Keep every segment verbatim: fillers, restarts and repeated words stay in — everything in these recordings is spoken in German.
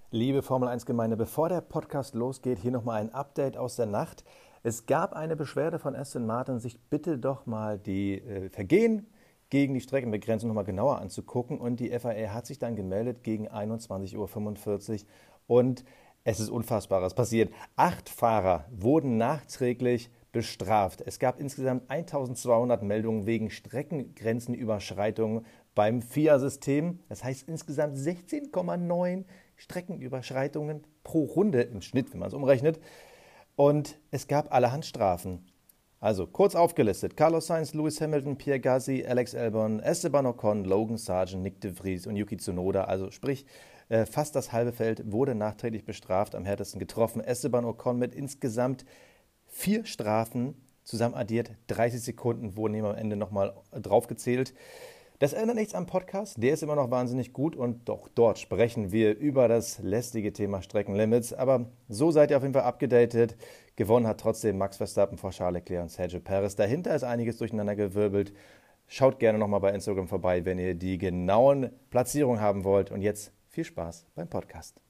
Liebe Formel eins Gemeinde, bevor der Podcast losgeht, hier nochmal ein Update aus der Nacht. Es gab eine Beschwerde von Aston Martin, sich bitte doch mal die äh, Vergehen gegen die Streckenbegrenzung nochmal genauer anzugucken. Und die F I A hat sich dann gemeldet gegen einundzwanzig Uhr fünfundvierzig. Und es ist Unfassbares passiert. Acht Fahrer wurden nachträglich bestraft. Es gab insgesamt eintausendzweihundert Meldungen wegen Streckengrenzenüberschreitungen beim F I A-System. Das heißt insgesamt sechzehn Komma neun Streckenüberschreitungen pro Runde im Schnitt, wenn man es umrechnet. Und es gab allerhand Strafen. Also kurz aufgelistet: Carlos Sainz, Lewis Hamilton, Pierre Gasly, Alex Albon, Esteban Ocon, Logan Sargent, Nick de Vries und Yuki Tsunoda. Also sprich, äh, fast das halbe Feld wurde nachträglich bestraft, am härtesten getroffen. Esteban Ocon mit insgesamt vier Strafen, zusammen addiert dreißig Sekunden, wurden ihm am Ende nochmal draufgezählt. Das ändert nichts am Podcast, der ist immer noch wahnsinnig gut und doch dort sprechen wir über das lästige Thema Streckenlimits. Aber so seid ihr auf jeden Fall abgedatet. Gewonnen hat trotzdem Max Verstappen vor Charles Leclerc und Sergio Perez. Dahinter ist einiges durcheinander gewirbelt. Schaut gerne nochmal bei Instagram vorbei, wenn ihr die genauen Platzierungen haben wollt. Und jetzt viel Spaß beim Podcast.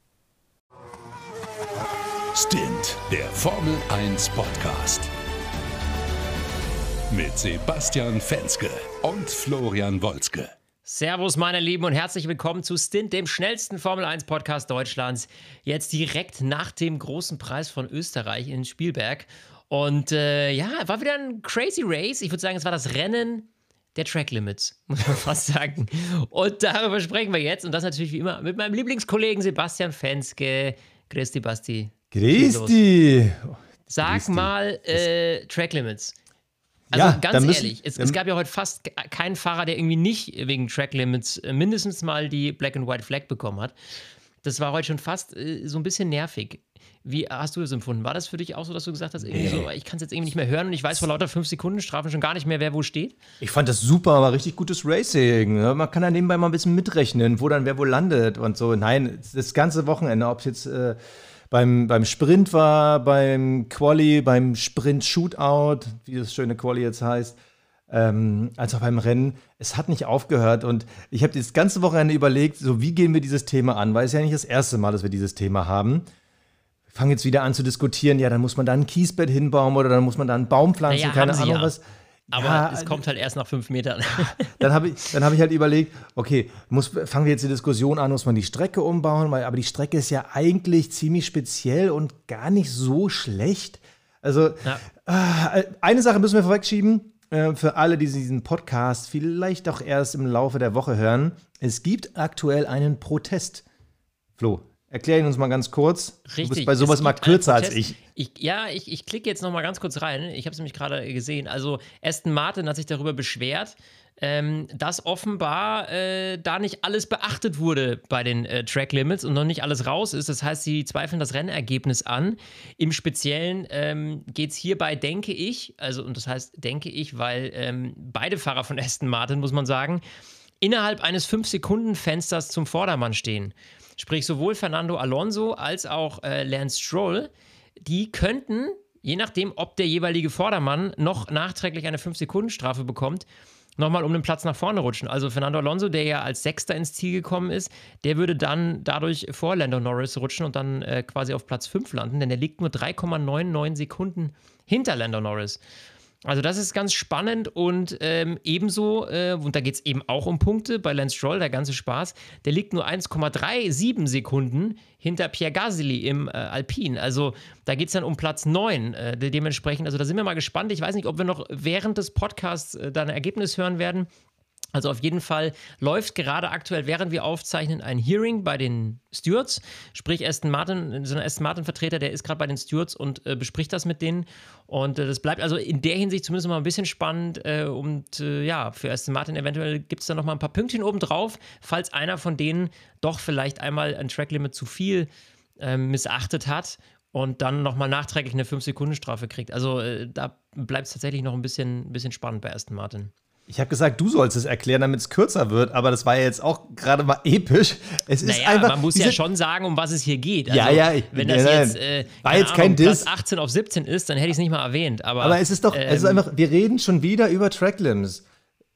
Stint, der Formel eins Podcast. Mit Sebastian Fenske und Florian Wolzke. Servus meine Lieben und herzlich willkommen zu Stint, dem schnellsten Formel eins Podcast Deutschlands. Jetzt direkt nach dem großen Preis von Österreich in Spielberg. Und äh, ja, war wieder ein crazy Race. Ich würde sagen, es war das Rennen der Track Limits, muss man fast sagen. Und darüber sprechen wir jetzt. Und das natürlich wie immer mit meinem Lieblingskollegen Sebastian Fenske. Grüß dich, Basti. Grüß dich. Sag Grüß mal, äh, Track Limits. Also ja, ganz müssen, ehrlich, es, es gab ja heute fast keinen Fahrer, der irgendwie nicht wegen Track Limits mindestens mal die Black and White Flag bekommen hat. Das war heute schon fast äh, so ein bisschen nervig. Wie hast du das empfunden? War das für dich auch so, dass du gesagt hast, irgendwie so, ich kann es jetzt irgendwie nicht mehr hören und ich weiß vor lauter fünf Sekunden Strafen schon gar nicht mehr, wer wo steht? Ich fand das super, war richtig gutes Racing. Ne? Man kann ja nebenbei mal ein bisschen mitrechnen, wo dann wer wo landet und so. Nein, das ganze Wochenende, ob es jetzt äh, beim, beim Sprint war, beim Quali, beim Sprint-Shootout, wie das schöne Quali jetzt heißt, ähm, als auch beim Rennen, es hat nicht aufgehört. Und ich habe das ganze Wochenende überlegt, so wie gehen wir dieses Thema an, weil es ja nicht das erste Mal, dass wir dieses Thema haben. Wir fangen jetzt wieder an zu diskutieren, ja, dann muss man da ein Kiesbett hinbauen oder dann muss man da einen Baum pflanzen, naja, keine haben sie Ahnung ja. was. Aber ja, es kommt halt erst nach fünf Metern. Dann habe ich, dann hab ich halt überlegt, okay, muss, fangen wir jetzt die Diskussion an, muss man die Strecke umbauen, weil, aber die Strecke ist ja eigentlich ziemlich speziell und gar nicht so schlecht. Also ja. äh, eine Sache müssen wir vorwegschieben, äh, für alle, die diesen Podcast vielleicht auch erst im Laufe der Woche hören. Es gibt aktuell einen Protest. Flo, erklär ihn uns mal ganz kurz. Richtig. Du bist bei sowas mal kürzer als ich. ich. Ja, ich, ich klicke jetzt noch mal ganz kurz rein. Ich habe es nämlich gerade gesehen. Also Aston Martin hat sich darüber beschwert, ähm, dass offenbar äh, da nicht alles beachtet wurde bei den äh, Track Limits und noch nicht alles raus ist. Das heißt, sie zweifeln das Rennergebnis an. Im Speziellen ähm, geht es hierbei, denke ich, also und das heißt, denke ich, weil ähm, beide Fahrer von Aston Martin, muss man sagen, innerhalb eines fünf Sekunden Fensters zum Vordermann stehen. Sprich, sowohl Fernando Alonso als auch äh, Lance Stroll, die könnten, je nachdem, ob der jeweilige Vordermann noch nachträglich eine fünf Sekunden Strafe bekommt, nochmal um den Platz nach vorne rutschen. Also Fernando Alonso, der ja als Sechster ins Ziel gekommen ist, der würde dann dadurch vor Lando Norris rutschen und dann äh, quasi auf Platz fünf landen, denn der liegt nur drei Komma neunundneunzig Sekunden hinter Lando Norris. Also das ist ganz spannend und ähm, ebenso, äh, und da geht es eben auch um Punkte, bei Lance Stroll, der ganze Spaß, der liegt nur eins Komma siebenunddreißig Sekunden hinter Pierre Gasly im äh, Alpine. Also da geht es dann um Platz neun äh, dementsprechend. Also da sind wir mal gespannt. Ich weiß nicht, ob wir noch während des Podcasts äh, da ein Ergebnis hören werden. Also auf jeden Fall läuft gerade aktuell, während wir aufzeichnen, ein Hearing bei den Stewards. Sprich, Aston Martin, so ein Aston Martin-Vertreter, der ist gerade bei den Stewards und äh, bespricht das mit denen. Und äh, das bleibt also in der Hinsicht zumindest mal ein bisschen spannend. Äh, und äh, ja, für Aston Martin eventuell gibt es da noch mal ein paar Pünktchen obendrauf, falls einer von denen doch vielleicht einmal ein Tracklimit zu viel äh, missachtet hat und dann nochmal nachträglich eine fünf Sekunden Strafe kriegt. Also äh, da bleibt es tatsächlich noch ein bisschen, ein bisschen spannend bei Aston Martin. Ich habe gesagt, du sollst es erklären, damit es kürzer wird, aber das war ja jetzt auch gerade mal episch. Es ist naja, einfach, man muss ja schon sagen, um was es hier geht. Also, ja, ja. Ich, wenn das ja, jetzt, äh, war jetzt kein Ahnung, Diss. Platz achtzehn auf siebzehn ist, dann hätte ich es nicht mal erwähnt. Aber, aber es ist doch, ähm, es ist einfach, wir reden schon wieder über Tracklimits.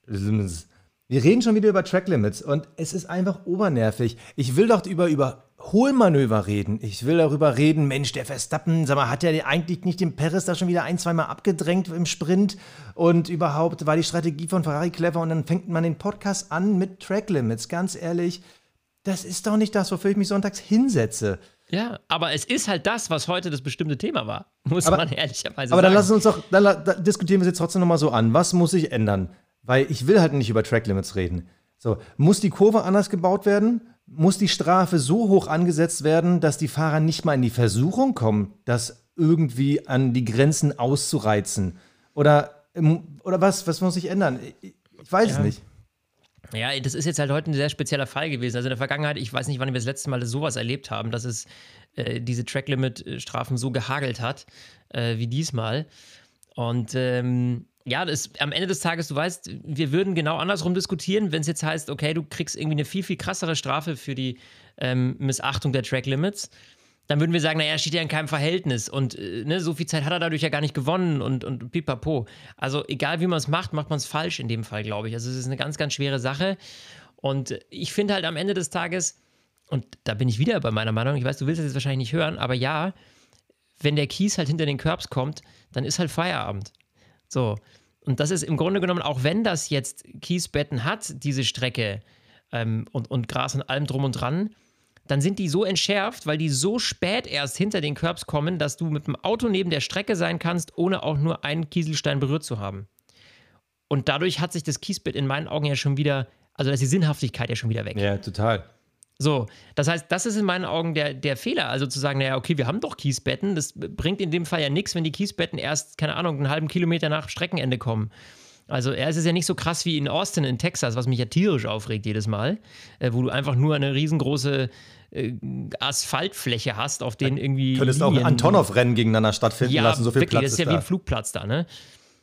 Wir reden schon wieder über Tracklimits und es ist einfach obernervig. Ich will doch über, über Überholmanöver reden. Ich will darüber reden, Mensch, der Verstappen, sag mal, hat er eigentlich nicht den Perez da schon wieder ein, zweimal abgedrängt im Sprint? Und überhaupt war die Strategie von Ferrari clever? Und dann fängt man den Podcast an mit Track Limits. Ganz ehrlich, das ist doch nicht das, wofür ich mich sonntags hinsetze. Ja, aber es ist halt das, was heute das bestimmte Thema war, muss aber, man ehrlicherweise aber sagen. Aber dann lassen wir uns doch, dann, dann diskutieren wir es jetzt trotzdem nochmal so an. Was muss sich ändern? Weil ich will halt nicht über Track Limits reden. So, muss die Kurve anders gebaut werden? Muss die Strafe so hoch angesetzt werden, dass die Fahrer nicht mal in die Versuchung kommen, das irgendwie an die Grenzen auszureizen? Oder, oder was, was muss sich ändern? Ich, ich weiß ja. es nicht. Ja, das ist jetzt halt heute ein sehr spezieller Fall gewesen. Also in der Vergangenheit, ich weiß nicht, wann wir das letzte Mal sowas erlebt haben, dass es äh, diese Track-Limit-Strafen so gehagelt hat, äh, wie diesmal. Und ähm, ja, das, am Ende des Tages, du weißt, wir würden genau andersrum diskutieren, wenn es jetzt heißt, okay, du kriegst irgendwie eine viel, viel krassere Strafe für die ähm, Missachtung der Track-Limits. Dann würden wir sagen, naja, steht ja in keinem Verhältnis und äh, ne, so viel Zeit hat er dadurch ja gar nicht gewonnen und, und pipapo. Also egal, wie man es macht, macht man es falsch in dem Fall, glaube ich. Also es ist eine ganz, ganz schwere Sache und ich finde halt am Ende des Tages, und da bin ich wieder bei meiner Meinung, ich weiß, du willst das jetzt wahrscheinlich nicht hören, aber ja, wenn der Kies halt hinter den Curbs kommt, dann ist halt Feierabend. So, und das ist im Grunde genommen, auch wenn das jetzt Kiesbetten hat, diese Strecke ähm, und, und Gras und allem drum und dran, dann sind die so entschärft, weil die so spät erst hinter den Curbs kommen, dass du mit dem Auto neben der Strecke sein kannst, ohne auch nur einen Kieselstein berührt zu haben. Und dadurch hat sich das Kiesbett in meinen Augen ja schon wieder, also da ist die Sinnhaftigkeit ja schon wieder weg. Ja, total. So, das heißt, das ist in meinen Augen der, der Fehler, also zu sagen, naja, okay, wir haben doch Kiesbetten, das bringt in dem Fall ja nichts, wenn die Kiesbetten erst, keine Ahnung, einen halben Kilometer nach Streckenende kommen. Also ja, es ist ja nicht so krass wie in Austin in Texas, was mich ja tierisch aufregt jedes Mal, äh, wo du einfach nur eine riesengroße äh, Asphaltfläche hast, auf denen irgendwie... Du könntest auch ein Antonov-Rennen gegeneinander stattfinden ja, lassen, so viel wirklich, Platz das ist ja da. wie ein Flugplatz da, ne?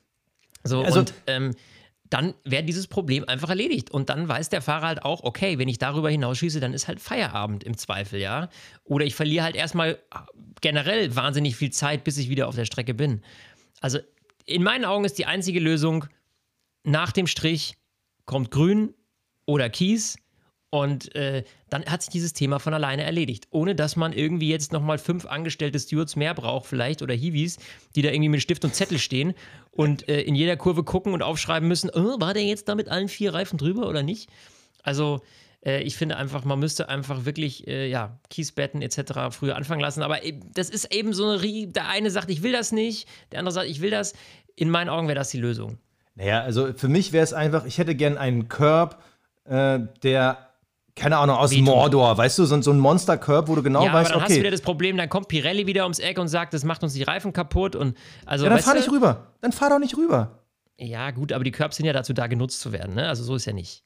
So, also, und ähm, dann wäre dieses Problem einfach erledigt. Und dann weiß der Fahrer halt auch, okay, wenn ich darüber hinausschieße, dann ist halt Feierabend im Zweifel, ja. Oder ich verliere halt erstmal generell wahnsinnig viel Zeit, bis ich wieder auf der Strecke bin. Also in meinen Augen ist die einzige Lösung, nach dem Strich kommt Grün oder Kies und äh, dann hat sich dieses Thema von alleine erledigt. Ohne dass man irgendwie jetzt nochmal fünf angestellte Stewards mehr braucht vielleicht oder Hiwis, die da irgendwie mit Stift und Zettel stehen und äh, in jeder Kurve gucken und aufschreiben müssen, oh, war der jetzt da mit allen vier Reifen drüber oder nicht? Also äh, ich finde einfach, man müsste einfach wirklich äh, ja, Kiesbetten et cetera früher anfangen lassen. Aber äh, das ist eben so eine, der eine sagt, ich will das nicht, der andere sagt, ich will das. In meinen Augen wäre das die Lösung. Naja, also für mich wäre es einfach, ich hätte gern einen Curb, äh, der, keine Ahnung, aus Wehtut. Mordor, weißt du, so, so ein Monster-Curb, wo du genau ja, weißt, aber dann okay. hast du wieder das Problem, dann kommt Pirelli wieder ums Eck und sagt, das macht uns die Reifen kaputt und also, ja, dann weißt fahr du? nicht rüber, dann fahr doch nicht rüber. Ja, gut, aber die Curbs sind ja dazu da, genutzt zu werden, ne? Also so ist ja nicht.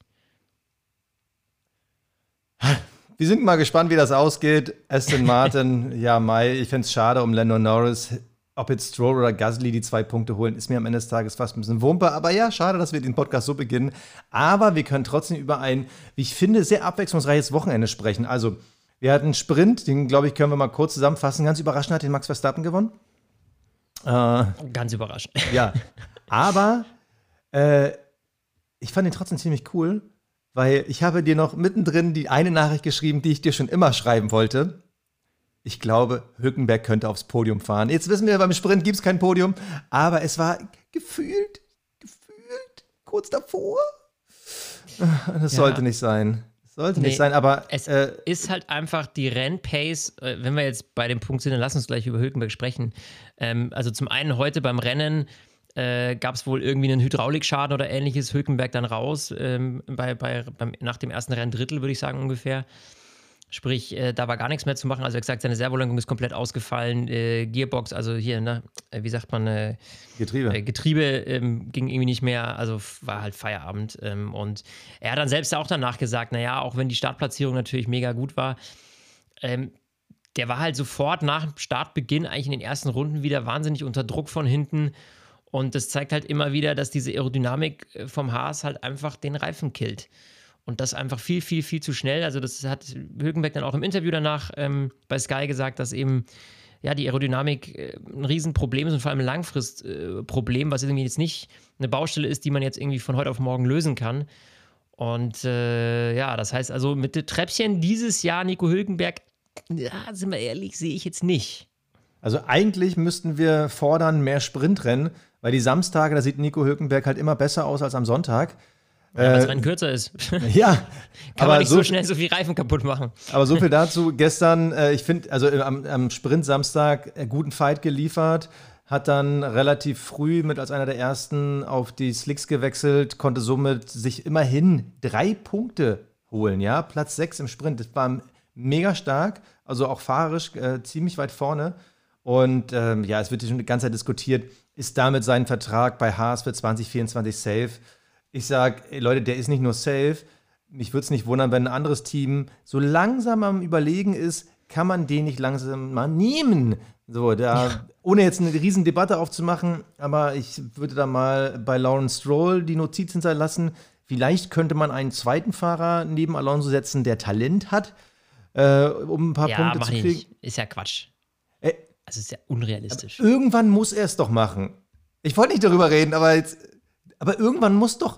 Wir sind mal gespannt, wie das ausgeht. Aston Martin, ja, Mai, ich fände es schade um Lando Norris. Ob jetzt Stroll oder Gasly die zwei Punkte holen, ist mir am Ende des Tages fast ein bisschen Wumpe. Aber ja, schade, dass wir den Podcast so beginnen. Aber wir können trotzdem über ein, wie ich finde, sehr abwechslungsreiches Wochenende sprechen. Also, wir hatten einen Sprint, den, glaube ich, können wir mal kurz zusammenfassen. Ganz überraschend hat den Max Verstappen gewonnen. Äh, Ganz überraschend. Ja, aber äh, ich fand ihn trotzdem ziemlich cool, weil ich habe dir noch mittendrin die eine Nachricht geschrieben, die ich dir schon immer schreiben wollte. Ich glaube, Hülkenberg könnte aufs Podium fahren. Jetzt wissen wir, beim Sprint gibt es kein Podium, aber es war gefühlt, gefühlt kurz davor. Das ja. sollte nicht sein. Das sollte nee, nicht sein, aber es äh, ist halt einfach die Rennpace, äh, wenn wir jetzt bei dem Punkt sind, dann lass uns gleich über Hülkenberg sprechen. Ähm, also zum einen heute beim Rennen äh, gab es wohl irgendwie einen Hydraulikschaden oder ähnliches, Hülkenberg dann raus, ähm, bei, bei, beim, nach dem ersten Renndrittel, würde ich sagen ungefähr. Sprich, äh, da war gar nichts mehr zu machen. Also, er hat gesagt, seine Servolenkung ist komplett ausgefallen. Äh, Gearbox, also hier, ne, wie sagt man, äh, Getriebe. Äh, Getriebe ähm, ging irgendwie nicht mehr. Also, war halt Feierabend. Ähm, und er hat dann selbst auch danach gesagt, naja, auch wenn die Startplatzierung natürlich mega gut war, ähm, der war halt sofort nach Startbeginn eigentlich in den ersten Runden wieder wahnsinnig unter Druck von hinten. Und das zeigt halt immer wieder, dass diese Aerodynamik vom Haas halt einfach den Reifen killt. Und das einfach viel, viel, viel zu schnell. Also das hat Hülkenberg dann auch im Interview danach ähm, bei Sky gesagt, dass eben ja, die Aerodynamik äh, ein Riesenproblem ist und vor allem ein Langfristproblem, äh, was irgendwie jetzt nicht eine Baustelle ist, die man jetzt irgendwie von heute auf morgen lösen kann. Und äh, ja, das heißt also mit den Treppchen dieses Jahr Nico Hülkenberg ja, sind wir ehrlich, sehe ich jetzt nicht. Also eigentlich müssten wir fordern mehr Sprintrennen, weil die Samstage, da sieht Nico Hülkenberg halt immer besser aus als am Sonntag. Ja, weil das Äh, Rennen kürzer ist. Ja, Kann aber man nicht so, so, schnell so viel Reifen kaputt machen. aber so viel dazu. Gestern, äh, ich finde, also äh, am, am Sprint Samstag äh, guten Fight geliefert, hat dann relativ früh mit als einer der ersten auf die Slicks gewechselt, konnte somit sich immerhin drei Punkte holen, ja, Platz sechs im Sprint. Das war mega stark, also auch fahrerisch äh, ziemlich weit vorne. Und ähm, ja, es wird schon die ganze Zeit diskutiert, ist damit sein Vertrag bei Haas für zwanzig vierundzwanzig safe? Ich sage, Leute, der ist nicht nur safe. Mich würde es nicht wundern, wenn ein anderes Team so langsam am Überlegen ist, kann man den nicht langsam mal nehmen? So, da, ja. Ohne jetzt eine riesen Debatte aufzumachen, aber ich würde da mal bei Lawrence Stroll die Notiz hinterlassen. Vielleicht könnte man einen zweiten Fahrer neben Alonso setzen, der Talent hat, äh, um ein paar ja, Punkte mach zu ich kriegen. nicht. Ist ja Quatsch. Äh, Das ist ja unrealistisch. Irgendwann muss er es doch machen. Ich wollte nicht darüber reden, aber jetzt, aber irgendwann muss doch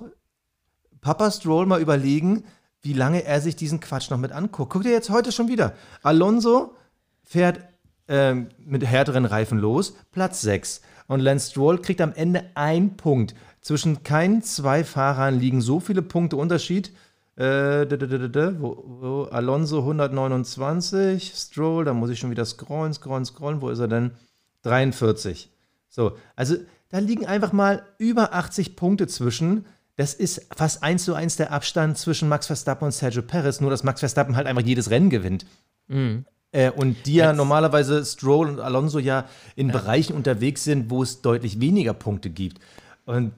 Papa Stroll mal überlegen, wie lange er sich diesen Quatsch noch mit anguckt. Guck dir jetzt heute schon wieder. Alonso fährt ähm, mit härteren Reifen los, Platz sechs. Und Lance Stroll kriegt am Ende einen Punkt. Zwischen keinen zwei Fahrern liegen so viele Punkte Unterschied. Äh, da, da, da, da, wo, wo, Alonso hundertneunundzwanzig, Stroll, da muss ich schon wieder scrollen, scrollen, scrollen. Wo ist er denn? dreiundvierzig. So, also da liegen einfach mal über achtzig Punkte zwischen. Das ist fast eins zu eins der Abstand zwischen Max Verstappen und Sergio Perez, nur dass Max Verstappen halt einfach jedes Rennen gewinnt. Mhm. Äh, und die ja Jetzt- normalerweise Stroll und Alonso ja in Ja. Bereichen unterwegs sind, wo es deutlich weniger Punkte gibt. Und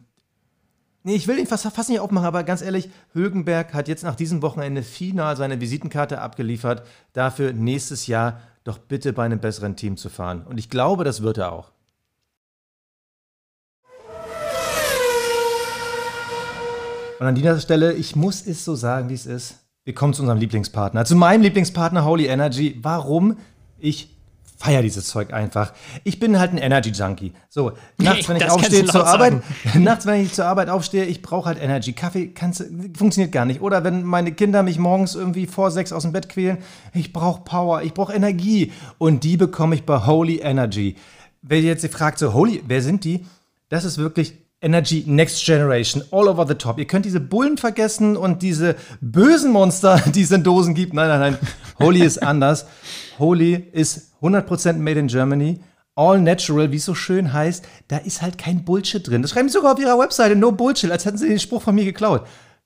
nee, ich will den fast, fast nicht aufmachen, aber ganz ehrlich, Hülkenberg hat jetzt nach diesem Wochenende final seine Visitenkarte abgeliefert, dafür nächstes Jahr doch bitte bei einem besseren Team zu fahren. Und ich glaube, das wird er auch. Und an dieser Stelle, ich muss es so sagen, wie es ist. Wir kommen zu unserem Lieblingspartner. Zu meinem Lieblingspartner Holy Energy. Warum? Ich feiere dieses Zeug einfach. Ich bin halt ein Energy-Junkie. So, nachts, wenn ich Das kannst aufstehe du zur laut Arbeit, sagen. nachts, wenn ich zur Arbeit aufstehe, ich brauche halt Energy. Kaffee kannst, funktioniert gar nicht. Oder wenn meine Kinder mich morgens irgendwie vor sechs aus dem Bett quälen, ich brauche Power, ich brauche Energie. Und die bekomme ich bei Holy Energy. Wer jetzt fragt, so Holy, wer sind die? Das ist wirklich Energy Next Generation, all over the top. Ihr könnt diese Bullen vergessen und diese bösen Monster, die es in Dosen gibt. Nein, nein, nein. Holy ist anders. Holy ist hundert Prozent made in Germany. All natural, wie es so schön heißt. Da ist halt kein Bullshit drin. Das schreiben sie sogar auf ihrer Webseite. No Bullshit, als hätten sie den Spruch von mir geklaut.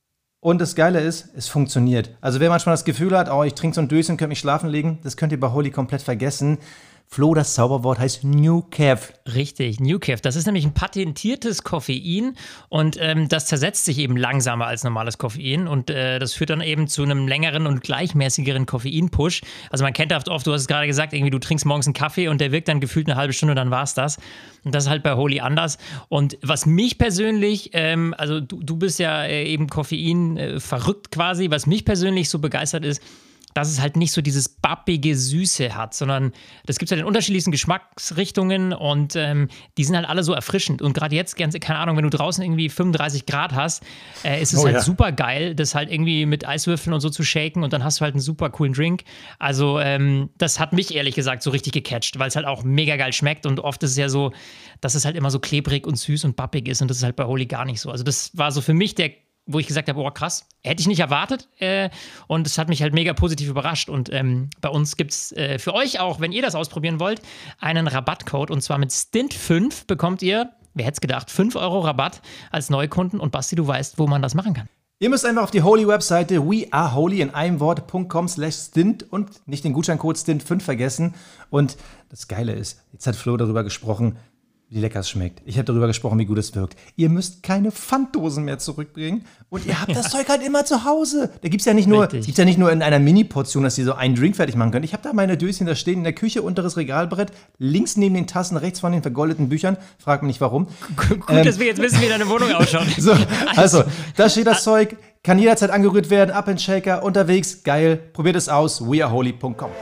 Und das Geile ist, es funktioniert. Also wer manchmal das Gefühl hat, oh, ich trinke so ein Döschen, könnte mich schlafen legen, das könnt ihr bei Holy komplett vergessen. Flo, das Zauberwort heißt New Cav. Richtig, New Caf. Das ist nämlich ein patentiertes Koffein und ähm, das zersetzt sich eben langsamer als normales Koffein und äh, das führt dann eben zu einem längeren und gleichmäßigeren Koffein-Push. Also man kennt oft, oft, du hast es gerade gesagt, irgendwie du trinkst morgens einen Kaffee und der wirkt dann gefühlt eine halbe Stunde und dann war's das. Und das ist halt bei Holy anders. Und was mich persönlich, ähm, also du, du bist ja äh, eben Koffein äh, verrückt quasi, was mich persönlich so begeistert ist, dass es halt nicht so dieses bappige Süße hat, sondern das gibt es halt in unterschiedlichsten Geschmacksrichtungen und ähm, die sind halt alle so erfrischend. Und gerade jetzt, ganz, keine Ahnung, wenn du draußen irgendwie fünfunddreißig Grad hast, äh, ist es Oh halt ja. super geil, das halt irgendwie mit Eiswürfeln und so zu shaken und dann hast du halt einen super coolen Drink. Also ähm, das hat mich ehrlich gesagt so richtig gecatcht, weil es halt auch mega geil schmeckt und oft ist es ja so, dass es halt immer so klebrig und süß und bappig ist und das ist halt bei Holy gar nicht so. Also das war so für mich der, wo ich gesagt habe, oh krass, hätte ich nicht erwartet äh, und es hat mich halt mega positiv überrascht und ähm, bei uns gibt es äh, für euch auch, wenn ihr das ausprobieren wollt, einen Rabattcode und zwar mit Stint fünf bekommt ihr, wer hätte es gedacht, fünf Euro Rabatt als Neukunden und Basti, du weißt, wo man das machen kann. Ihr müsst einfach auf die Holy-Webseite weareholy in einem Wort.com slash stint und nicht den Gutscheincode stint fünf vergessen. Und das Geile ist, jetzt hat Flo darüber gesprochen, wie lecker es schmeckt. Ich habe darüber gesprochen, wie gut es wirkt. Ihr müsst keine Pfanddosen mehr zurückbringen und ihr habt das Zeug halt immer zu Hause. Da gibt es ja nicht nur, Richtig. gibt's ja nicht nur in einer Mini-Portion, dass ihr so einen Drink fertig machen könnt. Ich habe da meine Döschen, da stehen in der Küche, unteres Regalbrett, links neben den Tassen, rechts von den vergoldeten Büchern. Fragt mich nicht warum. Gut, Ähm, dass wir jetzt wissen, wie deine Wohnung ausschaut. So, also, da steht das Zeug, kann jederzeit angerührt werden, Up and Shaker, unterwegs, geil, probiert es aus, weareholy punkt com.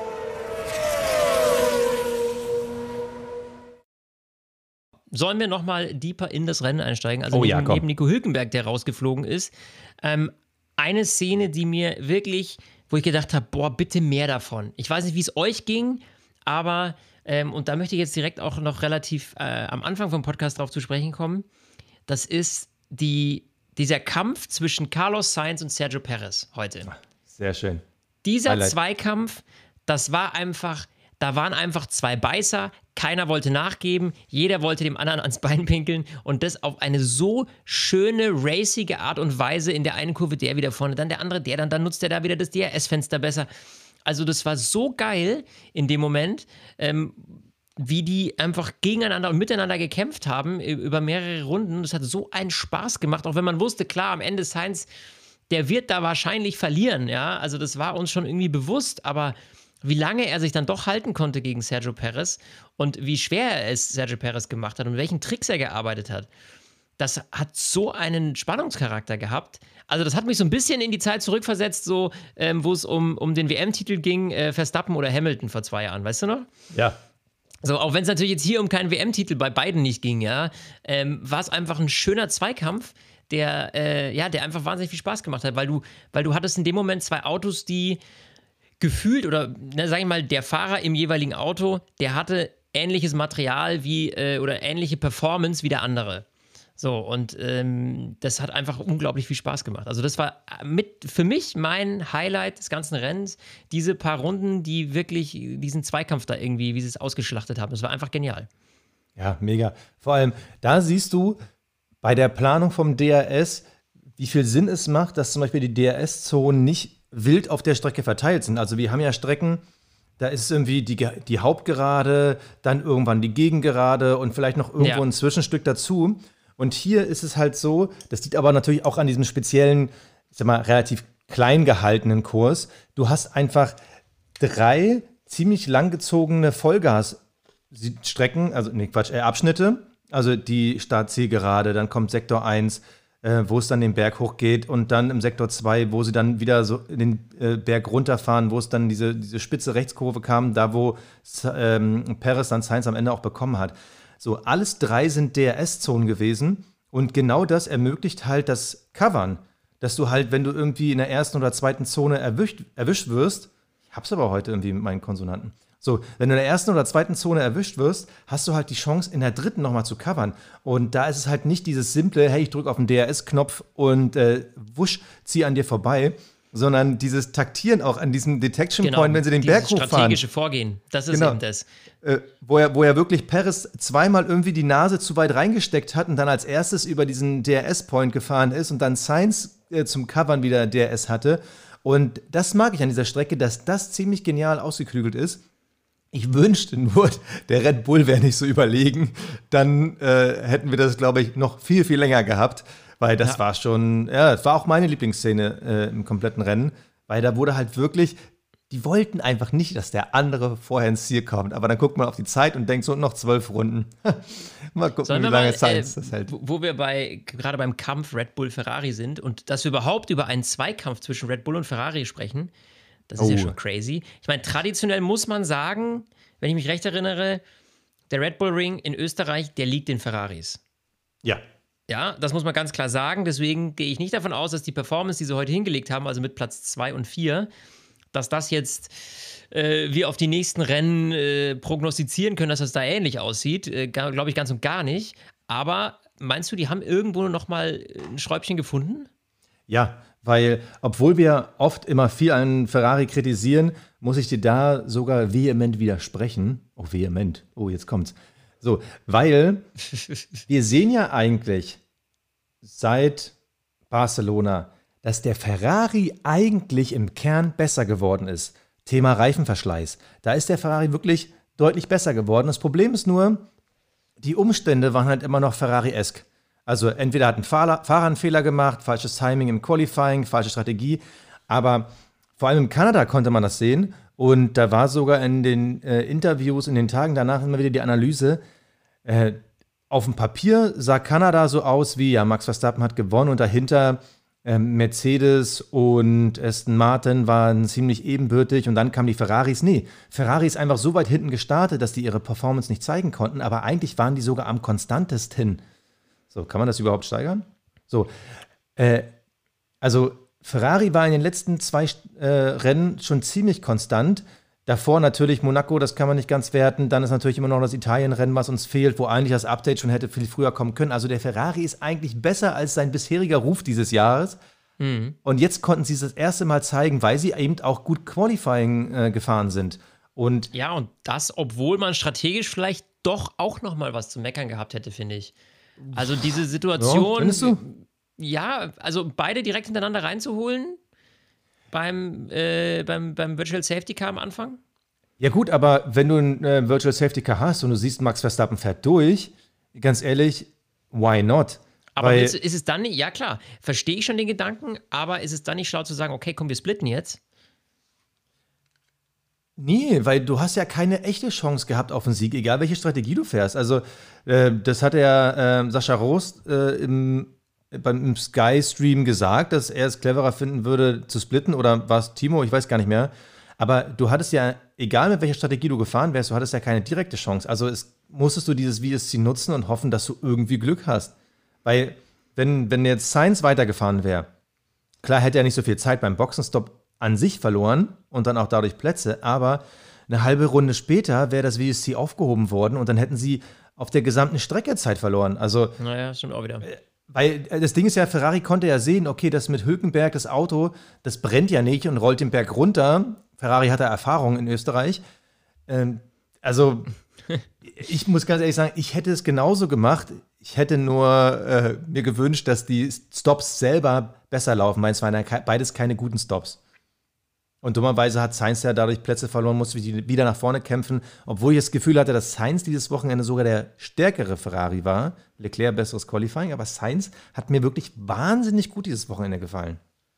Sollen wir nochmal deeper in das Rennen einsteigen? Also Oh neben, ja, komm. neben Nico Hülkenberg, der rausgeflogen ist. Ähm, eine Szene, die mir wirklich wo ich gedacht habe, boah, bitte mehr davon. Ich weiß nicht, wie es euch ging, aber, ähm, und da möchte ich jetzt direkt auch noch relativ äh, am Anfang vom Podcast drauf zu sprechen kommen, das ist die, dieser Kampf zwischen Carlos Sainz und Sergio Perez heute. Sehr schön. Dieser Highlight. Zweikampf, das war einfach, da waren einfach zwei Beißer, keiner wollte nachgeben, jeder wollte dem anderen ans Bein pinkeln und das auf eine so schöne, racige Art und Weise. In der einen Kurve der wieder vorne, dann der andere, der dann, dann nutzt er da wieder das D R S-Fenster besser. Also das war so geil in dem Moment, ähm, wie die einfach gegeneinander und miteinander gekämpft haben über mehrere Runden. Das hat so einen Spaß gemacht, auch wenn man wusste, klar, am Ende Sainz, der wird da wahrscheinlich verlieren, ja, also das war uns schon irgendwie bewusst, aber wie lange er sich dann doch halten konnte gegen Sergio Perez und wie schwer er es Sergio Perez gemacht hat und mit welchen Tricks er gearbeitet hat, das hat so einen Spannungscharakter gehabt. Also das hat mich so ein bisschen in die Zeit zurückversetzt, so ähm, wo es um, um den W M-Titel ging, äh, Verstappen oder Hamilton vor zwei Jahren, weißt du noch? Ja. So, auch wenn es natürlich jetzt hier um keinen W M-Titel bei beiden nicht ging, ja, ähm, war es einfach ein schöner Zweikampf, der, äh, ja, der einfach wahnsinnig viel Spaß gemacht hat, weil du, weil du hattest in dem Moment zwei Autos, die gefühlt, oder na, sag ich mal, der Fahrer im jeweiligen Auto, der hatte ähnliches Material wie, äh, oder ähnliche Performance wie der andere. So, und ähm, das hat einfach unglaublich viel Spaß gemacht. Also das war mit für mich mein Highlight des ganzen Rennens, diese paar Runden, die wirklich diesen Zweikampf da irgendwie, wie sie es ausgeschlachtet haben. Das war einfach genial. Ja, mega. Vor allem, da siehst du bei der Planung vom D R S, wie viel Sinn es macht, dass zum Beispiel die D R S-Zonen nicht wild auf der Strecke verteilt sind. Also wir haben ja Strecken, da ist irgendwie die, die Hauptgerade, dann irgendwann die Gegengerade und vielleicht noch irgendwo ja. ein Zwischenstück dazu. Und hier ist es halt so, das liegt aber natürlich auch an diesem speziellen, ich sag mal, relativ klein gehaltenen Kurs. Du hast einfach drei ziemlich langgezogene Vollgasstrecken, also nee, Quatsch, äh, Abschnitte. Also die Start-Zielgerade, dann kommt Sektor eins, äh, wo es dann den Berg hochgeht und dann im Sektor zwei, wo sie dann wieder so den äh, Berg runterfahren, wo es dann diese, diese spitze Rechtskurve kam, da wo ähm, Perez dann Sainz am Ende auch bekommen hat. So, alles drei sind D R S-Zonen gewesen und genau das ermöglicht halt das Covern, dass du halt, wenn du irgendwie in der ersten oder zweiten Zone erwischt, erwischt wirst, ich hab's aber heute irgendwie mit meinen Konsonanten, so, wenn du in der ersten oder zweiten Zone erwischt wirst, hast du halt die Chance, in der dritten nochmal zu covern. Und da ist es halt nicht dieses simple, hey, ich drücke auf den D R S-Knopf und äh, wusch, zieh an dir vorbei, sondern dieses Taktieren auch an diesem Detection genau, Point, wenn sie den Berg hochfahren. Das strategische Vorgehen, das ist genau. eben das. Äh, wo, er, wo er wirklich Perez zweimal irgendwie die Nase zu weit reingesteckt hat und dann als erstes über diesen D R S-Point gefahren ist und dann Sainz äh, zum Covern wieder D R S hatte. Und das mag ich an dieser Strecke, dass das ziemlich genial ausgeklügelt ist. Ich wünschte nur, der Red Bull wäre nicht so überlegen. Dann äh, hätten wir das, glaube ich, noch viel, viel länger gehabt. Weil das ja. war schon, ja, das war auch meine Lieblingsszene äh, im kompletten Rennen. Weil da wurde halt wirklich, die wollten einfach nicht, dass der andere vorher ins Ziel kommt. Aber dann guckt man auf die Zeit und denkt so, noch zwölf Runden. Mal gucken, Sollen wie wir lange mal, Sainz äh, das hält. Wo wir bei, gerade beim Kampf Red Bull-Ferrari sind und dass wir überhaupt über einen Zweikampf zwischen Red Bull und Ferrari sprechen, das ist oh. ja schon crazy. Ich meine, traditionell muss man sagen, wenn ich mich recht erinnere, der Red Bull Ring in Österreich, der liegt den Ferraris. Ja. Ja, das muss man ganz klar sagen. Deswegen gehe ich nicht davon aus, dass die Performance, die sie heute hingelegt haben, also mit Platz zwei und vier, dass das jetzt äh, wir auf die nächsten Rennen äh, prognostizieren können, dass das da ähnlich aussieht. Äh, Glaube ich ganz und gar nicht. Aber meinst du, die haben irgendwo noch mal ein Schräubchen gefunden? Ja, weil obwohl wir oft immer viel an Ferrari kritisieren, muss ich dir da sogar vehement widersprechen. Oh, vehement. Oh, jetzt kommt's. So, weil wir sehen ja eigentlich seit Barcelona, dass der Ferrari eigentlich im Kern besser geworden ist. Thema Reifenverschleiß. Da ist der Ferrari wirklich deutlich besser geworden. Das Problem ist nur, die Umstände waren halt immer noch Ferrari-esk. Also entweder hat ein Fahrer, Fahrer einen Fehler gemacht, falsches Timing im Qualifying, falsche Strategie. Aber vor allem in Kanada konnte man das sehen. Und da war sogar in den äh, Interviews in den Tagen danach immer wieder die Analyse, äh, auf dem Papier sah Kanada so aus wie, ja, Max Verstappen hat gewonnen und dahinter äh, Mercedes und Aston Martin waren ziemlich ebenbürtig und dann kamen die Ferraris. Nee, Ferrari ist einfach so weit hinten gestartet, dass die ihre Performance nicht zeigen konnten, aber eigentlich waren die sogar am konstantesten. So, kann man das überhaupt steigern? So, äh, also Ferrari war in den letzten zwei äh, Rennen schon ziemlich konstant. Davor natürlich Monaco, das kann man nicht ganz werten. Dann ist natürlich immer noch das Italien-Rennen, was uns fehlt, wo eigentlich das Update schon hätte viel früher kommen können. Also der Ferrari ist eigentlich besser als sein bisheriger Ruf dieses Jahres. Mhm. Und jetzt konnten sie es das erste Mal zeigen, weil sie eben auch gut Qualifying äh, gefahren sind. Und ja, und das, obwohl man strategisch vielleicht doch auch noch mal was zu meckern gehabt hätte, finde ich. Also diese Situation, ja, findest du? Ja, also beide direkt hintereinander reinzuholen beim, äh, beim, beim Virtual Safety Car am Anfang. Ja gut, aber wenn du ein äh, Virtual Safety Car hast und du siehst, Max Verstappen fährt durch, ganz ehrlich, why not? Aber Weil, willst, ist es dann nicht, ja klar, verstehe ich schon den Gedanken, aber ist es dann nicht schlau zu sagen, okay, komm, wir splitten jetzt? Nee, weil du hast ja keine echte Chance gehabt auf den Sieg, egal welche Strategie du fährst. Also äh, das hat ja äh, Sascha Rost äh, im, beim Sky-Stream gesagt, dass er es cleverer finden würde, zu splitten. Oder war es Timo? Ich weiß gar nicht mehr. Aber du hattest ja, egal mit welcher Strategie du gefahren wärst, du hattest ja keine direkte Chance. Also es, musstest du dieses V S C nutzen und hoffen, dass du irgendwie Glück hast. Weil, wenn, wenn jetzt Sainz weitergefahren wäre, klar hätte er nicht so viel Zeit beim Boxenstopp an sich verloren und dann auch dadurch Plätze, aber eine halbe Runde später wäre das V S C aufgehoben worden und dann hätten sie auf der gesamten Strecke Zeit verloren. Also, naja, stimmt auch wieder. Weil das Ding ist ja, Ferrari konnte ja sehen, okay, das mit Hülkenberg, das Auto, das brennt ja nicht und rollt den Berg runter. Ferrari hat da Erfahrung in Österreich. Ähm, also, ich muss ganz ehrlich sagen, ich hätte es genauso gemacht. Ich hätte nur äh, mir gewünscht, dass die Stops selber besser laufen, weil es waren ja beides keine guten Stops. Und dummerweise hat Sainz ja dadurch Plätze verloren, musste wieder nach vorne kämpfen, obwohl ich das Gefühl hatte, dass Sainz dieses Wochenende sogar der stärkere Ferrari war. Leclerc besseres Qualifying, aber Sainz hat mir wirklich wahnsinnig gut dieses Wochenende gefallen.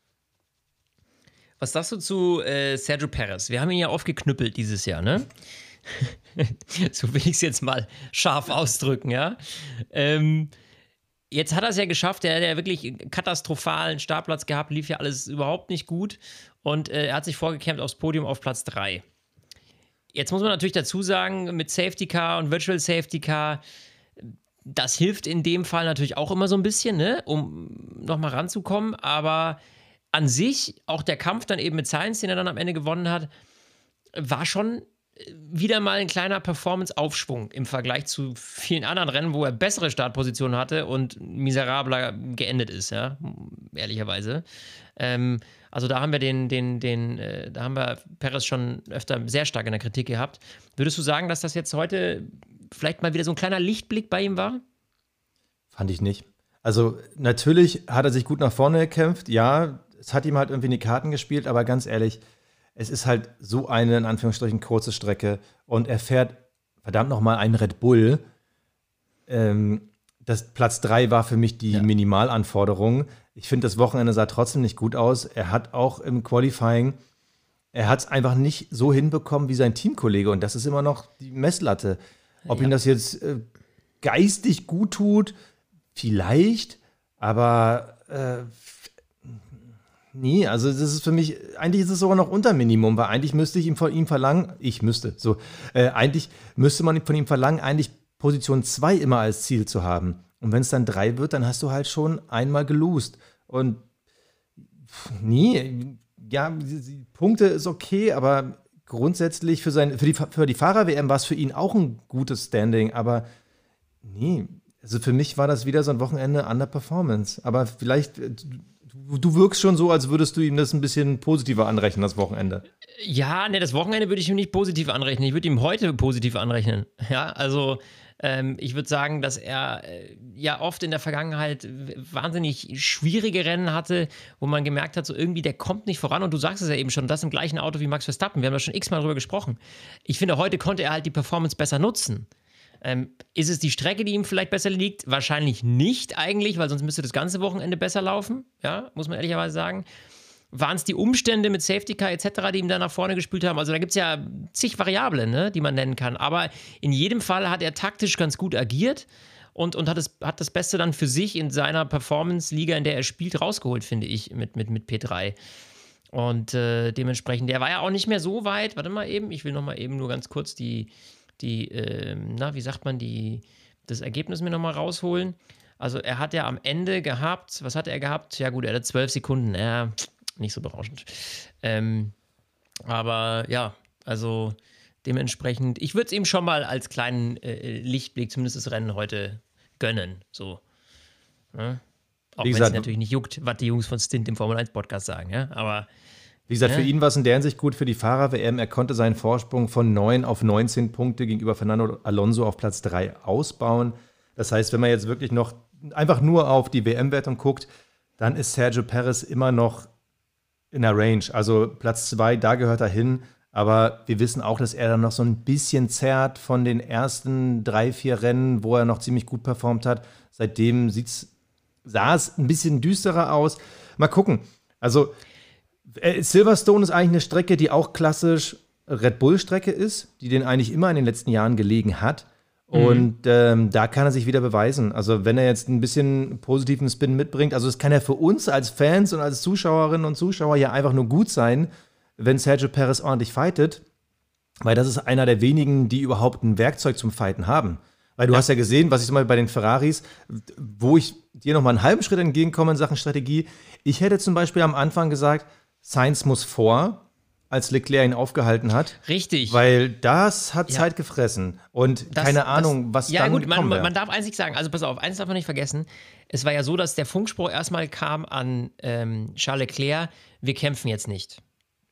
Was sagst du zu äh, Sergio Perez? Wir haben ihn ja oft geknüppelt dieses Jahr, ne? So will ich es jetzt mal scharf ausdrücken, ja. Ähm, jetzt hat er es ja geschafft, er hat ja wirklich einen katastrophalen Startplatz gehabt, lief ja alles überhaupt nicht gut und äh, er hat sich vorgekämpft aufs Podium auf Platz drei. Jetzt muss man natürlich dazu sagen, mit Safety Car und Virtual Safety Car, das hilft in dem Fall natürlich auch immer so ein bisschen, ne, um nochmal ranzukommen, aber an sich, auch der Kampf dann eben mit Sainz, den er dann am Ende gewonnen hat, war schon wieder mal ein kleiner Performance-Aufschwung im Vergleich zu vielen anderen Rennen, wo er bessere Startpositionen hatte und miserabler geendet ist, ja, ehrlicherweise. Ähm, also da haben wir den, den, den, äh, da haben wir Perez schon öfter sehr stark in der Kritik gehabt. Würdest du sagen, dass das jetzt heute vielleicht mal wieder so ein kleiner Lichtblick bei ihm war? Fand ich nicht. Also natürlich hat er sich gut nach vorne gekämpft, ja, es hat ihm halt irgendwie in die Karten gespielt, aber ganz ehrlich, es ist halt so eine, in Anführungsstrichen, kurze Strecke und er fährt, verdammt nochmal, einen Red Bull. Ähm, das Platz drei war für mich die ja. Minimalanforderung. Ich finde, das Wochenende sah trotzdem nicht gut aus. Er hat auch im Qualifying, er hat es einfach nicht so hinbekommen wie sein Teamkollege und das ist immer noch die Messlatte. Ob ja. ihm das jetzt äh, geistig gut tut, vielleicht, aber äh, nee, also das ist für mich, eigentlich ist es sogar noch unter Minimum, weil eigentlich müsste ich ihm von ihm verlangen, ich müsste, so, äh, eigentlich müsste man von ihm verlangen, eigentlich Position zwei immer als Ziel zu haben. Und wenn es dann drei wird, dann hast du halt schon einmal gelost. Und nee, ja, die, die Punkte ist okay, aber grundsätzlich für, sein, für die, für die Fahrer-W M war es für ihn auch ein gutes Standing, aber nee, also für mich war das wieder so ein Wochenende an der Performance. Aber vielleicht, du, du wirkst schon so, als würdest du ihm das ein bisschen positiver anrechnen, das Wochenende. Ja, ne, das Wochenende würde ich ihm nicht positiv anrechnen. Ich würde ihm heute positiv anrechnen. Ja, also ähm, ich würde sagen, dass er äh, ja oft in der Vergangenheit wahnsinnig schwierige Rennen hatte, wo man gemerkt hat, so irgendwie, der kommt nicht voran. Und du sagst es ja eben schon, das im gleichen Auto wie Max Verstappen. Wir haben da schon x-mal drüber gesprochen. Ich finde, heute konnte er halt die Performance besser nutzen. Ähm, ist es die Strecke, die ihm vielleicht besser liegt? Wahrscheinlich nicht eigentlich, weil sonst müsste das ganze Wochenende besser laufen. Ja, muss man ehrlicherweise sagen. Waren es die Umstände mit Safety Car et cetera, die ihm da nach vorne gespült haben? Also da gibt es ja zig Variablen, ne, die man nennen kann. Aber in jedem Fall hat er taktisch ganz gut agiert und, und hat, es, hat das Beste dann für sich in seiner Performance-Liga, in der er spielt, rausgeholt, finde ich, mit, mit, mit P drei. Und äh, dementsprechend, der war ja auch nicht mehr so weit. Warte mal eben, ich will noch mal eben nur ganz kurz die, die äh, na, wie sagt man, die, das Ergebnis mir noch mal rausholen. Also er hat ja am Ende gehabt, was hat er gehabt? Ja gut, er hatte zwölf Sekunden. Ja, nicht so berauschend. Ähm, aber ja, also dementsprechend, ich würde es ihm schon mal als kleinen äh, Lichtblick, zumindest das Rennen heute, gönnen. So. Ne? Auch wenn es natürlich nicht juckt, was die Jungs von Stint im Formel eins Podcast sagen. Ja? Aber wie gesagt, ja. für ihn war es in der Hinsicht gut für die Fahrer-W M. Er konnte seinen Vorsprung von neun auf neunzehn Punkte gegenüber Fernando Alonso auf Platz drei ausbauen. Das heißt, wenn man jetzt wirklich noch einfach nur auf die W M-Wertung guckt, dann ist Sergio Perez immer noch in der Range. Also Platz zwei, da gehört er hin. Aber wir wissen auch, dass er dann noch so ein bisschen zerrt von den ersten drei, vier Rennen, wo er noch ziemlich gut performt hat. Seitdem sieht's, sah es ein bisschen düsterer aus. Mal gucken. Also Silverstone ist eigentlich eine Strecke, die auch klassisch Red Bull-Strecke ist, die den eigentlich immer in den letzten Jahren gelegen hat. Und ähm, da kann er sich wieder beweisen. Also wenn er jetzt ein bisschen positiven Spin mitbringt, also es kann ja für uns als Fans und als Zuschauerinnen und Zuschauer ja einfach nur gut sein, wenn Sergio Perez ordentlich fightet, weil das ist einer der wenigen, die überhaupt ein Werkzeug zum Fighten haben. Weil du ja. hast ja gesehen, was ich zum Beispiel bei den Ferraris, wo ich dir noch mal einen halben Schritt entgegenkomme in Sachen Strategie. Ich hätte zum Beispiel am Anfang gesagt, Sainz muss vor, als Leclerc ihn aufgehalten hat. Richtig. Weil das hat ja. Zeit gefressen. Und das, keine Ahnung, das, was ja, dann gut, man, kommen man, man darf eins nicht sagen. Also pass auf, eins darf man nicht vergessen. Es war ja so, dass der Funkspruch erstmal kam an ähm, Charles Leclerc, wir kämpfen jetzt nicht.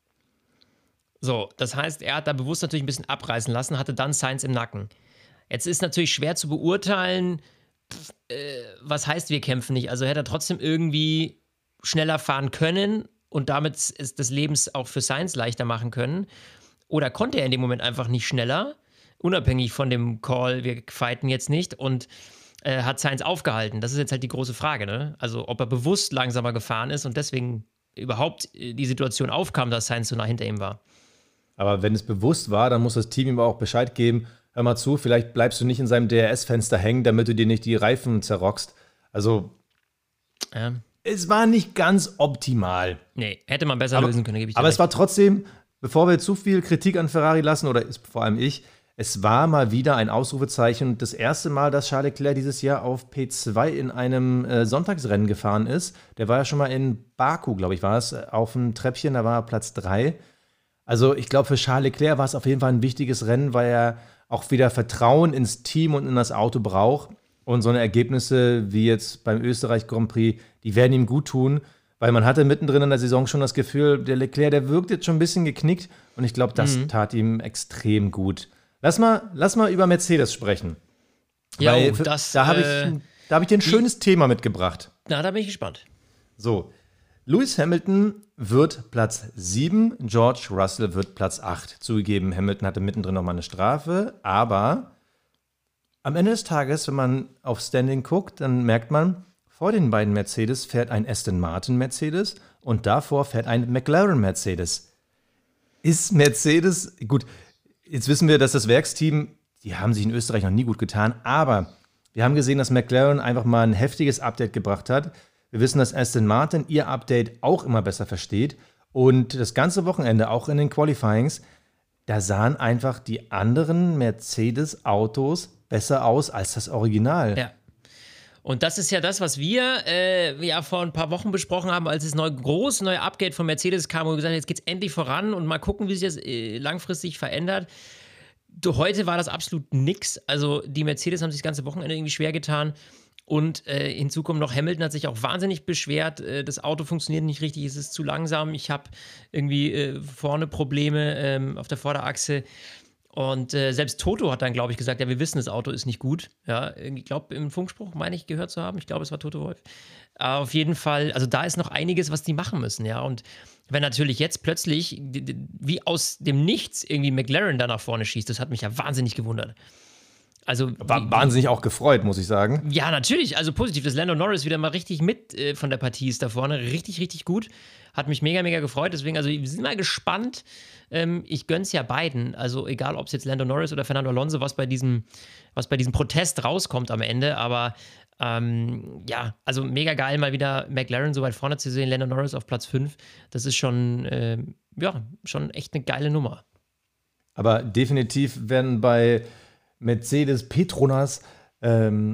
So, das heißt, er hat da bewusst natürlich ein bisschen abreißen lassen, hatte dann Sainz im Nacken. Jetzt ist natürlich schwer zu beurteilen, pff, äh, was heißt, wir kämpfen nicht. Also hätte er trotzdem irgendwie schneller fahren können und damit ist das Leben auch für Sainz leichter machen können. Oder konnte er in dem Moment einfach nicht schneller, unabhängig von dem Call, wir fighten jetzt nicht, und äh, hat Sainz aufgehalten. Das ist jetzt halt die große Frage, ne? Also ob er bewusst langsamer gefahren ist und deswegen überhaupt die Situation aufkam, dass Sainz so nah hinter ihm war. Aber wenn es bewusst war, dann muss das Team ihm auch Bescheid geben, hör mal zu, vielleicht bleibst du nicht in seinem D R S-Fenster hängen, damit du dir nicht die Reifen zerrockst. Also, ja. Es war nicht ganz optimal. Nee, hätte man besser aber, lösen können, gebe ich dir Aber recht. Es war trotzdem, bevor wir zu viel Kritik an Ferrari lassen, oder ist vor allem ich, es war mal wieder ein Ausrufezeichen. Das erste Mal, dass Charles Leclerc dieses Jahr auf P zwei in einem äh, Sonntagsrennen gefahren ist. Der war ja schon mal in Baku, glaube ich, war es, auf dem Treppchen, da war er Platz drei. Also ich glaube, für Charles Leclerc war es auf jeden Fall ein wichtiges Rennen, weil er auch wieder Vertrauen ins Team und in das Auto braucht. Und so eine Ergebnisse wie jetzt beim Österreich Grand Prix, die werden ihm gut tun, weil man hatte mittendrin in der Saison schon das Gefühl, der Leclerc, der wirkt jetzt schon ein bisschen geknickt. Und ich glaube, das mhm. tat ihm extrem gut. Lass mal, lass mal über Mercedes sprechen. Ja, weil oh, das, da habe äh, ich, da hab ich dir ein schönes Thema mitgebracht. Na, da bin ich gespannt. So, Lewis Hamilton wird Platz sieben, George Russell wird Platz acht. Zugegeben, Hamilton hatte mittendrin nochmal eine Strafe, aber am Ende des Tages, wenn man auf Standing guckt, dann merkt man, vor den beiden Mercedes fährt ein Aston Martin Mercedes und davor fährt ein McLaren Mercedes. Ist Mercedes, gut, jetzt wissen wir, dass das Werksteam, die haben sich in Österreich noch nie gut getan, aber wir haben gesehen, dass McLaren einfach mal ein heftiges Update gebracht hat. Wir wissen, dass Aston Martin ihr Update auch immer besser versteht. Und das ganze Wochenende, auch in den Qualifyings, da sahen einfach die anderen Mercedes-Autos besser aus als das Original. Ja. Und das ist ja das, was wir äh, ja vor ein paar Wochen besprochen haben, als das neue, große neue Update von Mercedes kam, wo wir gesagt haben, jetzt geht's endlich voran und mal gucken, wie sich das äh, langfristig verändert. Du, heute war das absolut nix. Also die Mercedes haben sich das ganze Wochenende irgendwie schwer getan. Und äh, hinzu kommt noch, Hamilton hat sich auch wahnsinnig beschwert, äh, das Auto funktioniert nicht richtig, es ist zu langsam, ich habe irgendwie äh, vorne Probleme ähm, auf der Vorderachse. Und äh, selbst Toto hat dann, glaube ich, gesagt, ja, wir wissen, das Auto ist nicht gut. Ja, ich glaube, im Funkspruch meine ich gehört zu haben, ich glaube, es war Toto Wolff. Aber auf jeden Fall, also da ist noch einiges, was die machen müssen, ja. Und wenn natürlich jetzt plötzlich, wie aus dem Nichts, irgendwie McLaren da nach vorne schießt, das hat mich ja wahnsinnig gewundert. Also, war wie, wahnsinnig auch gefreut, muss ich sagen. Ja, natürlich, also positiv, dass Lando Norris wieder mal richtig mit äh, von der Partie ist da vorne, richtig, richtig gut, hat mich mega, mega gefreut, deswegen, also wir sind mal gespannt, ähm, ich gönn's ja beiden, also egal, ob es jetzt Lando Norris oder Fernando Alonso, was bei diesem, was bei diesem Protest rauskommt am Ende, aber ähm, ja, also mega geil, mal wieder McLaren so weit vorne zu sehen, Lando Norris auf Platz fünf, das ist schon, äh, ja, schon echt eine geile Nummer. Aber definitiv werden bei Mercedes Petronas ähm,